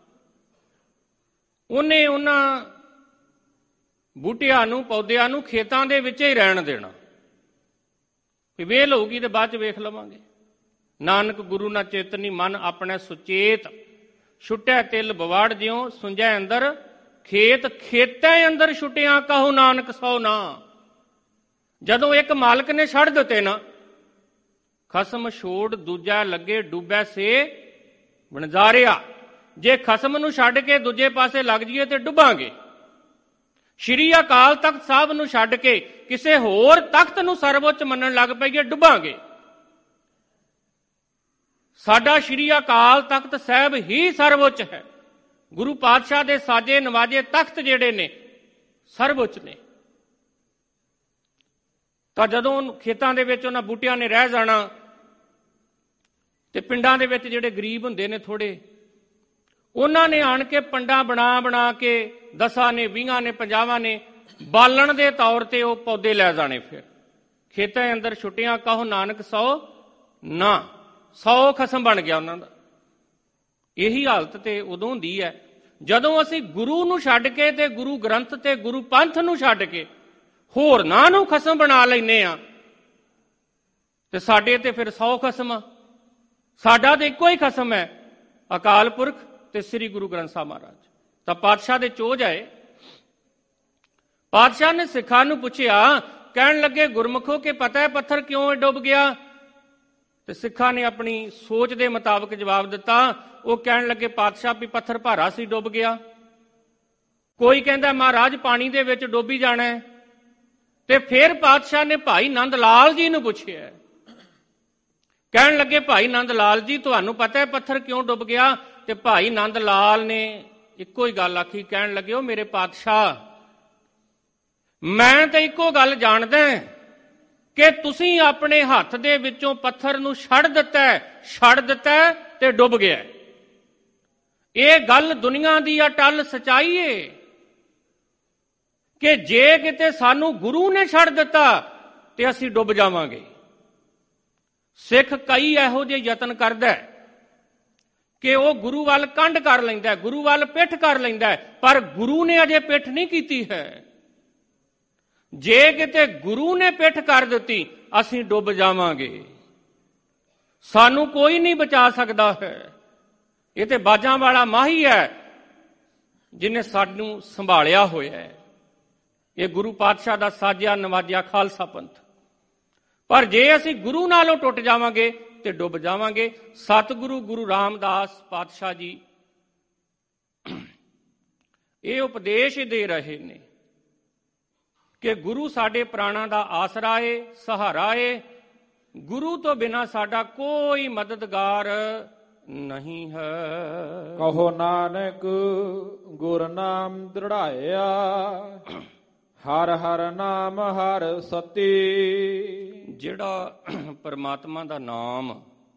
B: ਉਹਨੇ ਉਹਨਾਂ ਬੂਟਿਆਂ ਨੂੰ, ਪੌਦਿਆਂ ਨੂੰ ਖੇਤਾਂ ਦੇ ਵਿੱਚ ਹੀ ਰਹਿਣ ਦੇਣਾ, ਵੀ ਵੇਲ ਹੋਊਗੀ ਤੇ ਬਾਅਦ ਚ ਵੇਖ ਲਵਾਂਗੇ। ਨਾਨਕ ਗੁਰੂ ਨਾ ਚੇਤਨੀ ਮਨ ਆਪਣੇ ਸੁਚੇਤ, ਛੁੱਟੈ ਤਿਲ ਬਵਾੜ ਜਿਉ ਸੁੰਜੈ ਅੰਦਰ ਖੇਤ, ਖੇਤਾਂ ਅੰਦਰ ਛੁੱਟਿਆਂ ਕਹੋ ਨਾਨਕ ਸੋ ਨਾ। ਜਦੋਂ ਇੱਕ ਮਾਲਕ ਨੇ ਛੱਡ ਦਿੱਤੇ ਨਾ, ਖਸਮ ਛੋੜ ਦੂਜਾ ਲੱਗੇ ਡੁੱਬੈ ਸੇ ਵਣਜਾਰਿਆ। ਜੇ ਖਸਮ ਨੂੰ ਛੱਡ ਕੇ ਦੂਜੇ ਪਾਸੇ ਲੱਗ ਜਾਈਏ ਤੇ ਡੁੱਬਾਂਗੇ। ਸ਼੍ਰੀ ਅਕਾਲ ਤਖਤ ਸਾਹਿਬ ਨੂੰ ਛੱਡ ਕੇ ਕਿਸੇ ਹੋਰ ਤਖਤ ਨੂੰ ਸਰਵਉੱਚ ਮੰਨਣ ਲੱਗ ਪਈਏ, ਡੁੱਬਾਂਗੇ। ਸਾਡਾ ਸ਼੍ਰੀ ਅਕਾਲ ਤਖਤ ਸਾਹਿਬ ਹੀ ਸਰਵਉੱਚ ਹੈ। ਗੁਰੂ ਪਾਤਸ਼ਾਹ ਦੇ ਸਾਜੇ ਨਵਾਜੇ ਤਖਤ ਜਿਹੜੇ ਨੇ ਸਰਵਉੱਚ ਨੇ। ਤਾਂ ਜਦੋਂ ਖੇਤਾਂ ਦੇ ਵਿੱਚ ਉਹਨਾਂ ਬੂਟਿਆਂ ਨੇ ਰਹਿ ਜਾਣਾ, ਤੇ ਪਿੰਡਾਂ ਦੇ ਵਿੱਚ ਜਿਹੜੇ ਗਰੀਬ ਹੁੰਦੇ ਨੇ ਥੋੜੇ, ਉਹਨਾਂ ਨੇ ਆਣ ਕੇ ਪੰਡਾਂ ਬਣਾ ਬਣਾ ਕੇ, ਦਸਾਂ ਨੇ, ਵੀਹਾਂ ਨੇ, ਪੰਜਾਹਾਂ ਨੇ, ਬਾਲਣ ਦੇ ਤੌਰ ਤੇ ਉਹ ਪੌਦੇ ਲੈ ਜਾਣੇ। ਫਿਰ ਖੇਤਾਂ ਅੰਦਰ ਛੁੱਟੀਆਂ ਕਹੋ ਨਾਨਕ ਸੌ ਨਾ, ਸੌ ਖਸਮ ਬਣ ਗਿਆ ਉਹਨਾਂ ਦਾ। ਇਹੀ ਹਾਲਤ ਤੇ ਉਦੋਂ ਹੁੰਦੀ ਹੈ ਜਦੋਂ ਅਸੀਂ ਗੁਰੂ ਨੂੰ ਛੱਡ ਕੇ ਤੇ ਗੁਰੂ ਗ੍ਰੰਥ ਤੇ ਗੁਰੂ ਪੰਥ ਨੂੰ ਛੱਡ ਕੇ ਹੋਰਨਾਂ ਨੂੰ ਖਸਮ ਬਣਾ ਲੈਨੇ ਆ, ਤੇ ਸਾਡੇ ਤੇ ਫਿਰ ਸੌ ਖਸਮ। ਸਾਡਾ ਤੇ ਇੱਕੋ ਹੀ ਖਸਮ ਹੈ, ਅਕਾਲ ਪੁਰਖ ਤੇ ਸ੍ਰੀ ਗੁਰੂ ਗ੍ਰੰਥ ਸਾਹਿਬ ਮਹਾਰਾਜ। ਤਾਂ ਪਾਤਸ਼ਾਹ ਦੇ ਚੋਜ ਆਏ। ਪਾਤਸ਼ਾਹ ਨੇ ਸਿੱਖਾਂ ਨੂੰ ਪੁੱਛਿਆ, ਕਹਿਣ ਲੱਗੇ ਗੁਰਮੁਖੋ ਕਿ ਪਤਾ ਹੈ ਪੱਥਰ ਕਿਉਂ ਡੁੱਬ ਗਿਆ? ਤੇ ਸਿੱਖਾਂ ਨੇ ਆਪਣੀ ਸੋਚ ਦੇ ਮੁਤਾਬਕ ਜਵਾਬ ਦਿੱਤਾ। ਉਹ ਕਹਿਣ ਲੱਗੇ ਪਾਤਸ਼ਾਹ ਵੀ ਪੱਥਰ ਭਾਰਾ ਸੀ, ਡੁੱਬ ਗਿਆ। ਕੋਈ ਕਹਿੰਦਾ ਮਹਾਰਾਜ ਪਾਣੀ ਦੇ ਵਿੱਚ ਡੁੱਬੀ ਜਾਣਾ ਹੈ। ਤੇ ਫਿਰ ਪਾਤਸ਼ਾਹ ਨੇ ਭਾਈ ਨੰਦ ਲਾਲ ਜੀ ਨੂੰ ਪੁੱਛਿਆ, ਕਹਿਣ ਲੱਗੇ ਭਾਈ ਨੰਦ ਲਾਲ ਜੀ ਤੁਹਾਨੂੰ ਪਤਾ ਹੈ ਪੱਥਰ ਕਿਉਂ ਡੁੱਬ ਗਿਆ? ਤੇ ਭਾਈ ਨੰਦ ਲਾਲ ਨੇ ਇੱਕੋ ਹੀ ਗੱਲ ਆਖੀ, ਕਹਿਣ ਲੱਗੇ ਉਹ ਮੇਰੇ ਪਾਤਸ਼ਾਹ, ਮੈਂ ਤਾਂ ਇੱਕੋ ਗੱਲ ਜਾਣਦਾ ਕਿ ਤੁਸੀਂ ਆਪਣੇ ਹੱਥ ਦੇ ਵਿੱਚੋਂ ਪੱਥਰ ਨੂੰ ਛੱਡ ਦਿੱਤਾ, ਛੱਡ ਦਿੱਤਾ ਤੇ ਡੁੱਬ ਗਿਆ। ਇਹ ਗੱਲ ਦੁਨੀਆ ਦੀ ਅਟੱਲ ਸਚਾਈ ਏ ਕਿ ਜੇ ਕਿਤੇ ਸਾਨੂੰ ਗੁਰੂ ਨੇ ਛੱਡ ਦਿੱਤਾ ਤੇ ਅਸੀਂ ਡੁੱਬ ਜਾਵਾਂਗੇ। ਸਿੱਖ ਕਈ ਇਹੋ ਜਿਹੇ ਯਤਨ ਕਰਦਾ ਕਿ ਉਹ ਗੁਰੂ ਵੱਲ ਕੰਡ ਕਰ ਲੈਂਦਾ, ਗੁਰੂ ਵੱਲ ਪਿੱਠ ਕਰ ਲੈਂਦਾ, ਪਰ ਗੁਰੂ ਨੇ ਅਜੇ ਪਿੱਠ ਨਹੀਂ ਕੀਤੀ ਹੈ। ਜੇ ਕਿਤੇ ਗੁਰੂ ਨੇ ਪਿੱਠ ਕਰ ਦਿੱਤੀ ਅਸੀਂ ਡੁੱਬ ਜਾਵਾਂਗੇ, ਸਾਨੂੰ ਕੋਈ ਨਹੀਂ ਬਚਾ ਸਕਦਾ ਹੈ। ਇਹ ਤੇ ਬਾਜਾਂ ਵਾਲਾ ਮਾਹੀ ਹੈ ਜਿਹਨੇ ਸਾਨੂੰ ਸੰਭਾਲਿਆ ਹੋਇਆ ਹੈ। ਇਹ ਗੁਰੂ ਪਾਤਸ਼ਾਹ ਦਾ ਸਾਜਿਆ ਨਵਾਜਿਆ ਖਾਲਸਾ ਪੰਥ। ਪਰ ਜੇ ਅਸੀਂ ਗੁਰੂ ਨਾਲੋਂ ਟੁੱਟ ਜਾਵਾਂਗੇ ਤੇ ਡੁੱਬ ਜਾਵਾਂਗੇ। ਸਤਿਗੁਰੂ ਗੁਰੂ ਰਾਮਦਾਸ ਪਾਤਸ਼ਾਹ ਜੀ ਇਹ ਉਪਦੇਸ਼ ਦੇ ਰਹੇ ਨੇ ਕਿ ਗੁਰੂ ਸਾਡੇ ਪ੍ਰਾਣਾਂ ਦਾ ਆਸਰਾ ਏ, ਸਹਾਰਾ ਏ। ਗੁਰੂ ਤੋਂ ਬਿਨਾਂ ਸਾਡਾ ਕੋਈ ਮਦਦਗਾਰ ਨਹੀਂ ਹੈ।
A: ਕਹੋ ਨਾਨਕ ਗੁਰ ਨਾਮ ਦ੍ਰਿੜਾਇਆ, ਹਰ ਹਰ ਨਾਮ ਹਰ ਸਤੀ।
B: ਜਿਹੜਾ ਪਰਮਾਤਮਾ ਦਾ ਨਾਮ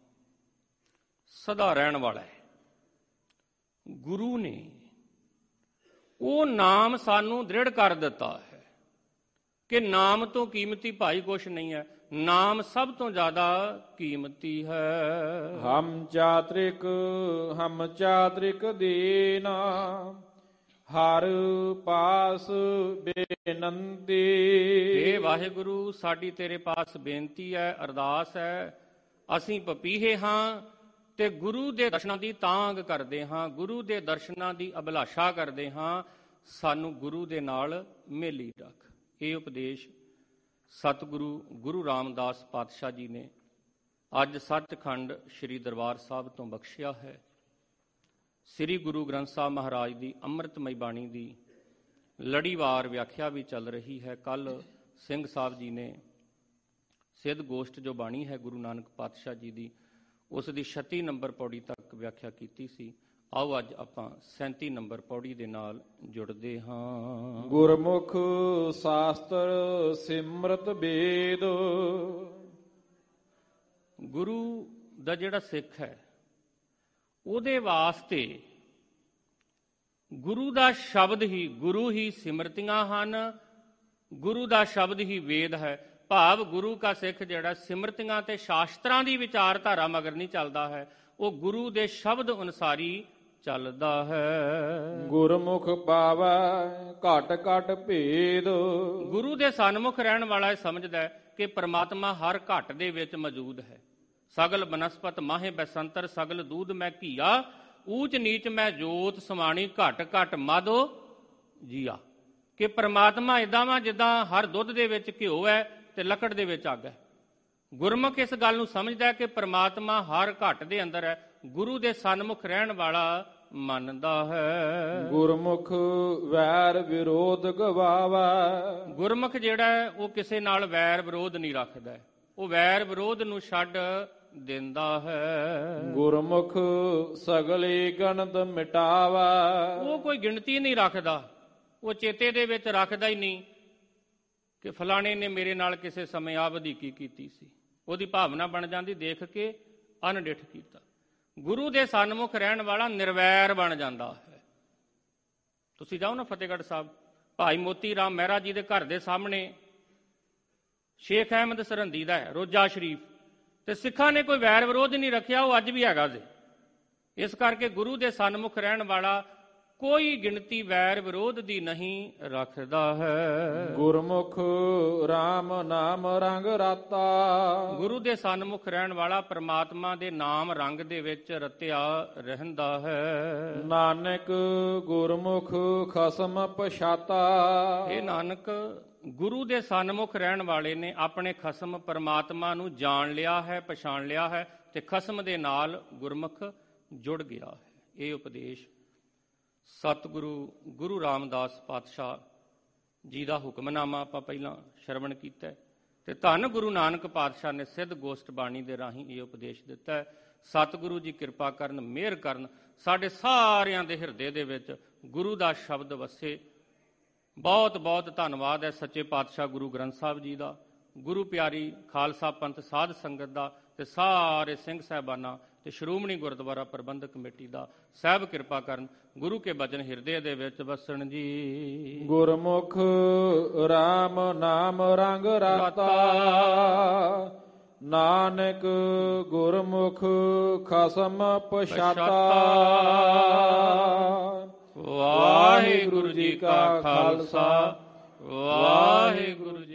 B: ਸਦਾ ਰਹਿਣ ਵਾਲਾ ਹੈ, ਗੁਰੂ ਨੇ ਉਹ ਨਾਮ ਸਾਨੂੰ ਦ੍ਰਿੜ ਕਰ ਦਿੱਤਾ ਹੈ। ਕਿ ਨਾਮ ਤੋਂ ਕੀਮਤੀ ਭਾਈ ਕੁਛ ਨਹੀਂ ਹੈ। ਨਾਮ ਸਭ ਤੋਂ ਜ਼ਿਆਦਾ ਕੀਮਤੀ ਹੈ।
A: ਹਮ ਚਾਤ੍ਰਿਕ ਹਮ ਚਾਤ੍ਰਿਕ ਦੀਨਾ ਹਰ ਪਾਸ ਬੇਨੰਤੀ।
B: ਇਹ ਵਾਹਿਗੁਰੂ ਸਾਡੀ ਤੇਰੇ ਪਾਸ ਬੇਨਤੀ ਹੈ, ਅਰਦਾਸ ਹੈ। ਅਸੀਂ ਪਪੀਹੇ ਹਾਂ ਤੇ ਗੁਰੂ ਦੇ ਦਰਸ਼ਨਾਂ ਦੀ ਤਾਂਘ ਕਰਦੇ ਹਾਂ, ਗੁਰੂ ਦੇ ਦਰਸ਼ਨਾਂ ਦੀ ਅਭਿਲਾਸ਼ਾ ਕਰਦੇ ਹਾਂ। ਸਾਨੂੰ ਗੁਰੂ ਦੇ ਨਾਲ ਮੇਲੀ ਰੱਖ। ਇਹ ਉਪਦੇਸ਼ ਸਤਿਗੁਰੂ ਗੁਰੂ ਰਾਮਦਾਸ ਪਾਤਸ਼ਾਹ ਜੀ ਨੇ ਅੱਜ ਸੱਚਖੰਡ ਸ੍ਰੀ ਦਰਬਾਰ ਸਾਹਿਬ ਤੋਂ ਬਖਸ਼ਿਆ ਹੈ। ਸ੍ਰੀ ਗੁਰੂ ਗ੍ਰੰਥ ਸਾਹਿਬ ਮਹਾਰਾਜ ਦੀ ਅੰਮ੍ਰਿਤਮਈ ਬਾਣੀ ਦੀ ਲੜੀਵਾਰ ਵਿਆਖਿਆ ਵੀ ਚੱਲ ਰਹੀ ਹੈ। ਕੱਲ ਸਿੰਘ ਸਾਹਿਬ ਜੀ ਨੇ ਸਿੱਧ ਗੋਸ਼ਟ ਜੋ ਬਾਣੀ ਹੈ ਗੁਰੂ ਨਾਨਕ ਪਾਤਸ਼ਾਹ ਜੀ ਦੀ, ਉਸ ਦੀ ਛੱਤੀ ਨੰਬਰ ਪੌੜੀ ਤੱਕ ਵਿਆਖਿਆ ਕੀਤੀ ਸੀ। ਆਓ ਅੱਜ ਆਪਾਂ ਸੈਂਤੀ ਨੰਬਰ ਪੌੜੀ ਦੇ ਨਾਲ ਜੁੜਦੇ ਹਾਂ।
A: ਗੁਰਮੁਖ ਸ਼ਾਸਤਰ ਸਿਮਰਤ ਵੇਦ।
B: ਗੁਰੂ ਦਾ ਜਿਹੜਾ ਸਿੱਖ ਹੈ ਉਹਦੇ ਵਾਸਤੇ ਗੁਰੂ ਦਾ ਸ਼ਬਦ ਹੀ, ਗੁਰੂ ਹੀ ਸਿਮਰਤੀਆਂ ਹਨ, ਗੁਰੂ ਦਾ ਸ਼ਬਦ ਹੀ ਵੇਦ ਹੈ। ਭਾਵ ਗੁਰੂ ਕਾ ਸਿੱਖ ਜਿਹੜਾ ਸਿਮਰਤੀਆਂ ਤੇ ਸ਼ਾਸਤਰਾਂ ਦੀ ਵਿਚਾਰਧਾਰਾ ਮਗਰ ਨਹੀਂ ਚੱਲਦਾ ਹੈ, ਉਹ ਗੁਰੂ ਦੇ ਸ਼ਬਦ ਅਨੁਸਾਰੀ ਚੱਲਦਾ ਹੈ।
A: ਗੁਰਮੁਖ ਪਾਵੈ ਘਟ ਘਟ ਭੇਦ।
B: ਗੁਰੂ ਦੇ ਸਨਮੁਖ ਰਹਿਣ ਵਾਲਾ ਇਹ ਸਮਝਦਾ ਹੈ ਕਿ ਪ੍ਰਮਾਤਮਾ ਹਰ ਘਟ ਦੇ ਵਿੱਚ ਮੌਜੂਦ ਹੈ। ਸਗਲ ਬਨਸਪਤ ਮਾਹੇ ਬੈਸੰਤਰ ਸਗਲ ਦੂਧ ਮੈਂ ਘੀਆ ਊਚ ਨੀਚ ਮੈਂ ਜੋਤ ਸਮਾਣੀ ਘਟ ਘਟ ਮਾਧੋ ਜੀਆ। ਕਿ ਪ੍ਰਮਾਤਮਾ ਏਦਾਂ ਵਾ ਜਿੱਦਾਂ ਹਰ ਦੁੱਧ ਦੇ ਵਿੱਚ ਘਿਓ ਹੈ ਤੇ ਲੱਕੜ ਦੇ ਵਿੱਚ ਅੱਗ ਹੈ। ਗੁਰਮੁਖ ਇਸ ਗੱਲ ਨੂੰ ਸਮਝਦਾ ਹੈ ਕਿ ਪ੍ਰਮਾਤਮਾ ਹਰ ਘਟ ਦੇ ਅੰਦਰ ਹੈ। ਗੁਰੂ ਦੇ ਸਨਮੁਖ ਰਹਿਣ ਵਾਲਾ ਮੰਨਦਾ ਹੈ।
A: ਗੁਰਮੁਖ ਵੈਰ ਵਿਰੋਧ ਗਵਾਵੈ।
B: ਗੁਰਮੁਖ ਜਿਹੜਾ ਹੈ ਉਹ ਕਿਸੇ ਨਾਲ ਵੈਰ ਵਿਰੋਧ ਨਹੀਂ ਰੱਖਦਾ, ਉਹ ਵੈਰ ਵਿਰੋਧ ਨੂੰ ਛੱਡ ਦਿੰਦਾ ਹੈ।
A: ਗੁਰਮੁਖ ਸਗਲੇ ਗਣਤ ਮਿਟਾਵੈ।
B: ਉਹ ਕੋਈ ਗਿਣਤੀ ਨਹੀਂ ਰੱਖਦਾ, ਉਹ ਚੇਤੇ ਦੇ ਵਿੱਚ ਰੱਖਦਾ ਹੀ ਨਹੀਂ ਕਿ ਫਲਾਣੇ ਨੇ ਮੇਰੇ ਨਾਲ ਕਿਸੇ ਸਮੇਂ ਆ ਵਧੀਕੀ ਕੀਤੀ ਸੀ। ਉਹਦੀ ਭਾਵਨਾ ਬਣ ਜਾਂਦੀ ਦੇਖ ਕੇ ਅਣਡਿੱਠ ਕੀਤਾ। ਗੁਰੂ ਦੇ ਸਨਮੁਖ ਰਹਿਣ ਵਾਲਾ ਨਿਰਵੈਰ ਬਣ ਜਾਂਦਾ ਹੈ। ਤੁਸੀਂ ਜਾਓ ਨਾ ਫਤਿਹਗੜ੍ਹ ਸਾਹਿਬ, ਭਾਈ ਮੋਤੀ ਰਾਮ ਮਹਿਰਾ ਜੀ ਦੇ ਘਰ ਦੇ ਸਾਹਮਣੇ ਸ਼ੇਖ ਅਹਿਮਦ ਸਰਹੰਦੀ ਦਾ ਹੈ ਰੋਜ਼ਾ ਸ਼ਰੀਫ, ਤੇ ਸਿੱਖਾਂ ਨੇ ਕੋਈ ਵੈਰ ਵਿਰੋਧ ਨਹੀਂ ਰੱਖਿਆ, ਉਹ ਅੱਜ ਵੀ ਹੈਗਾ ਜੀ। ਇਸ ਕਰਕੇ ਗੁਰੂ ਦੇ ਸਨਮੁਖ ਰਹਿਣ ਵਾਲਾ ਕੋਈ ਗਿਣਤੀ ਵੈਰ ਵਿਰੋਧ ਦੀ ਨਹੀਂ ਰੱਖਦਾ ਹੈ।
A: ਗੁਰਮੁਖ RAM ਨਾਮ ਰੰਗ ਰਾਤਾ।
B: ਗੁਰੂ ਦੇ ਸਨਮੁਖ ਰਹਿਣ ਵਾਲਾ ਪ੍ਰਮਾਤਮਾ ਦੇ ਨਾਮ ਰੰਗ ਦੇ ਵਿੱਚ ਰਤਿਆ ਰਹਿੰਦਾ ਹੈ।
A: ਨਾਨਕ ਗੁਰਮੁਖ ਖਸਮ ਪਛਾਤਾ।
B: ਇਹ ਨਾਨਕ ਗੁਰੂ ਦੇ ਸਨਮੁਖ ਰਹਿਣ ਵਾਲੇ ਨੇ ਆਪਣੇ ਖਸਮ ਪ੍ਰਮਾਤਮਾ ਨੂੰ ਜਾਣ ਲਿਆ ਹੈ, ਪਛਾਣ ਲਿਆ ਹੈ, ਤੇ ਖਸਮ ਦੇ ਨਾਲ ਗੁਰਮੁਖ ਜੁੜ ਗਿਆ ਹੈ। ਇਹ ਉਪਦੇਸ਼ ਸਤਿਗੁਰੂ ਗੁਰੂ ਰਾਮਦਾਸ ਪਾਤਸ਼ਾਹ ਜੀ ਦਾ ਹੁਕਮਨਾਮਾ ਆਪਾਂ ਪਹਿਲਾਂ ਸ਼ਰਵਣ ਕੀਤਾ ਤੇ ਧੰਨ ਗੁਰੂ ਨਾਨਕ ਪਾਤਸ਼ਾਹ ਨੇ ਸਿੱਧ ਗੋਸ਼ਟ ਬਾਣੀ ਦੇ ਰਾਹੀਂ ਇਹ ਉਪਦੇਸ਼ ਦਿੱਤਾ ਹੈ। ਸਤਿਗੁਰੂ ਜੀ ਕਿਰਪਾ ਕਰਨ, ਮਿਹਰ ਕਰਨ, ਸਾਡੇ ਸਾਰਿਆਂ ਦੇ ਹਿਰਦੇ ਦੇ ਵਿੱਚ ਗੁਰੂ ਦਾ ਸ਼ਬਦ ਵਸੇ। ਬਹੁਤ ਬਹੁਤ ਧੰਨਵਾਦ ਹੈ ਸੱਚੇ ਪਾਤਸ਼ਾਹ ਗੁਰੂ ਗ੍ਰੰਥ ਸਾਹਿਬ ਜੀ ਦਾ, ਗੁਰੂ ਪਿਆਰੀ ਖਾਲਸਾ ਪੰਥ ਸਾਧ ਸੰਗਤ ਦਾ, ਤੇ ਸਾਰੇ ਸਿੰਘ ਸਾਹਿਬਾਨਾਂ ਤੇ ਸ਼੍ਰੋਮਣੀ ਗੁਰਦੁਆਰਾ ਪ੍ਰਬੰਧਕ ਕਮੇਟੀ ਦਾ। ਸਾਹਿਬ ਕਿਰਪਾ ਕਰਨ, ਗੁਰੂ ਕੇ ਬਚਨ ਹਿਰਦੇ ਦੇ ਵਿੱਚ ਵਸਣ ਜੀ।
A: ਗੁਰਮੁਖ RAM ਨਾਮ ਰੰਗ ਰਾਤਾ। ਨਾਨਕ ਗੁਰਮੁਖ ਖਸਮ ਪਛਾਤਾ।
B: ਵਾਹਿਗੁਰੂ ਜੀ ਕਾ ਖਾਲਸਾ, ਵਾਹਿਗੁਰੂ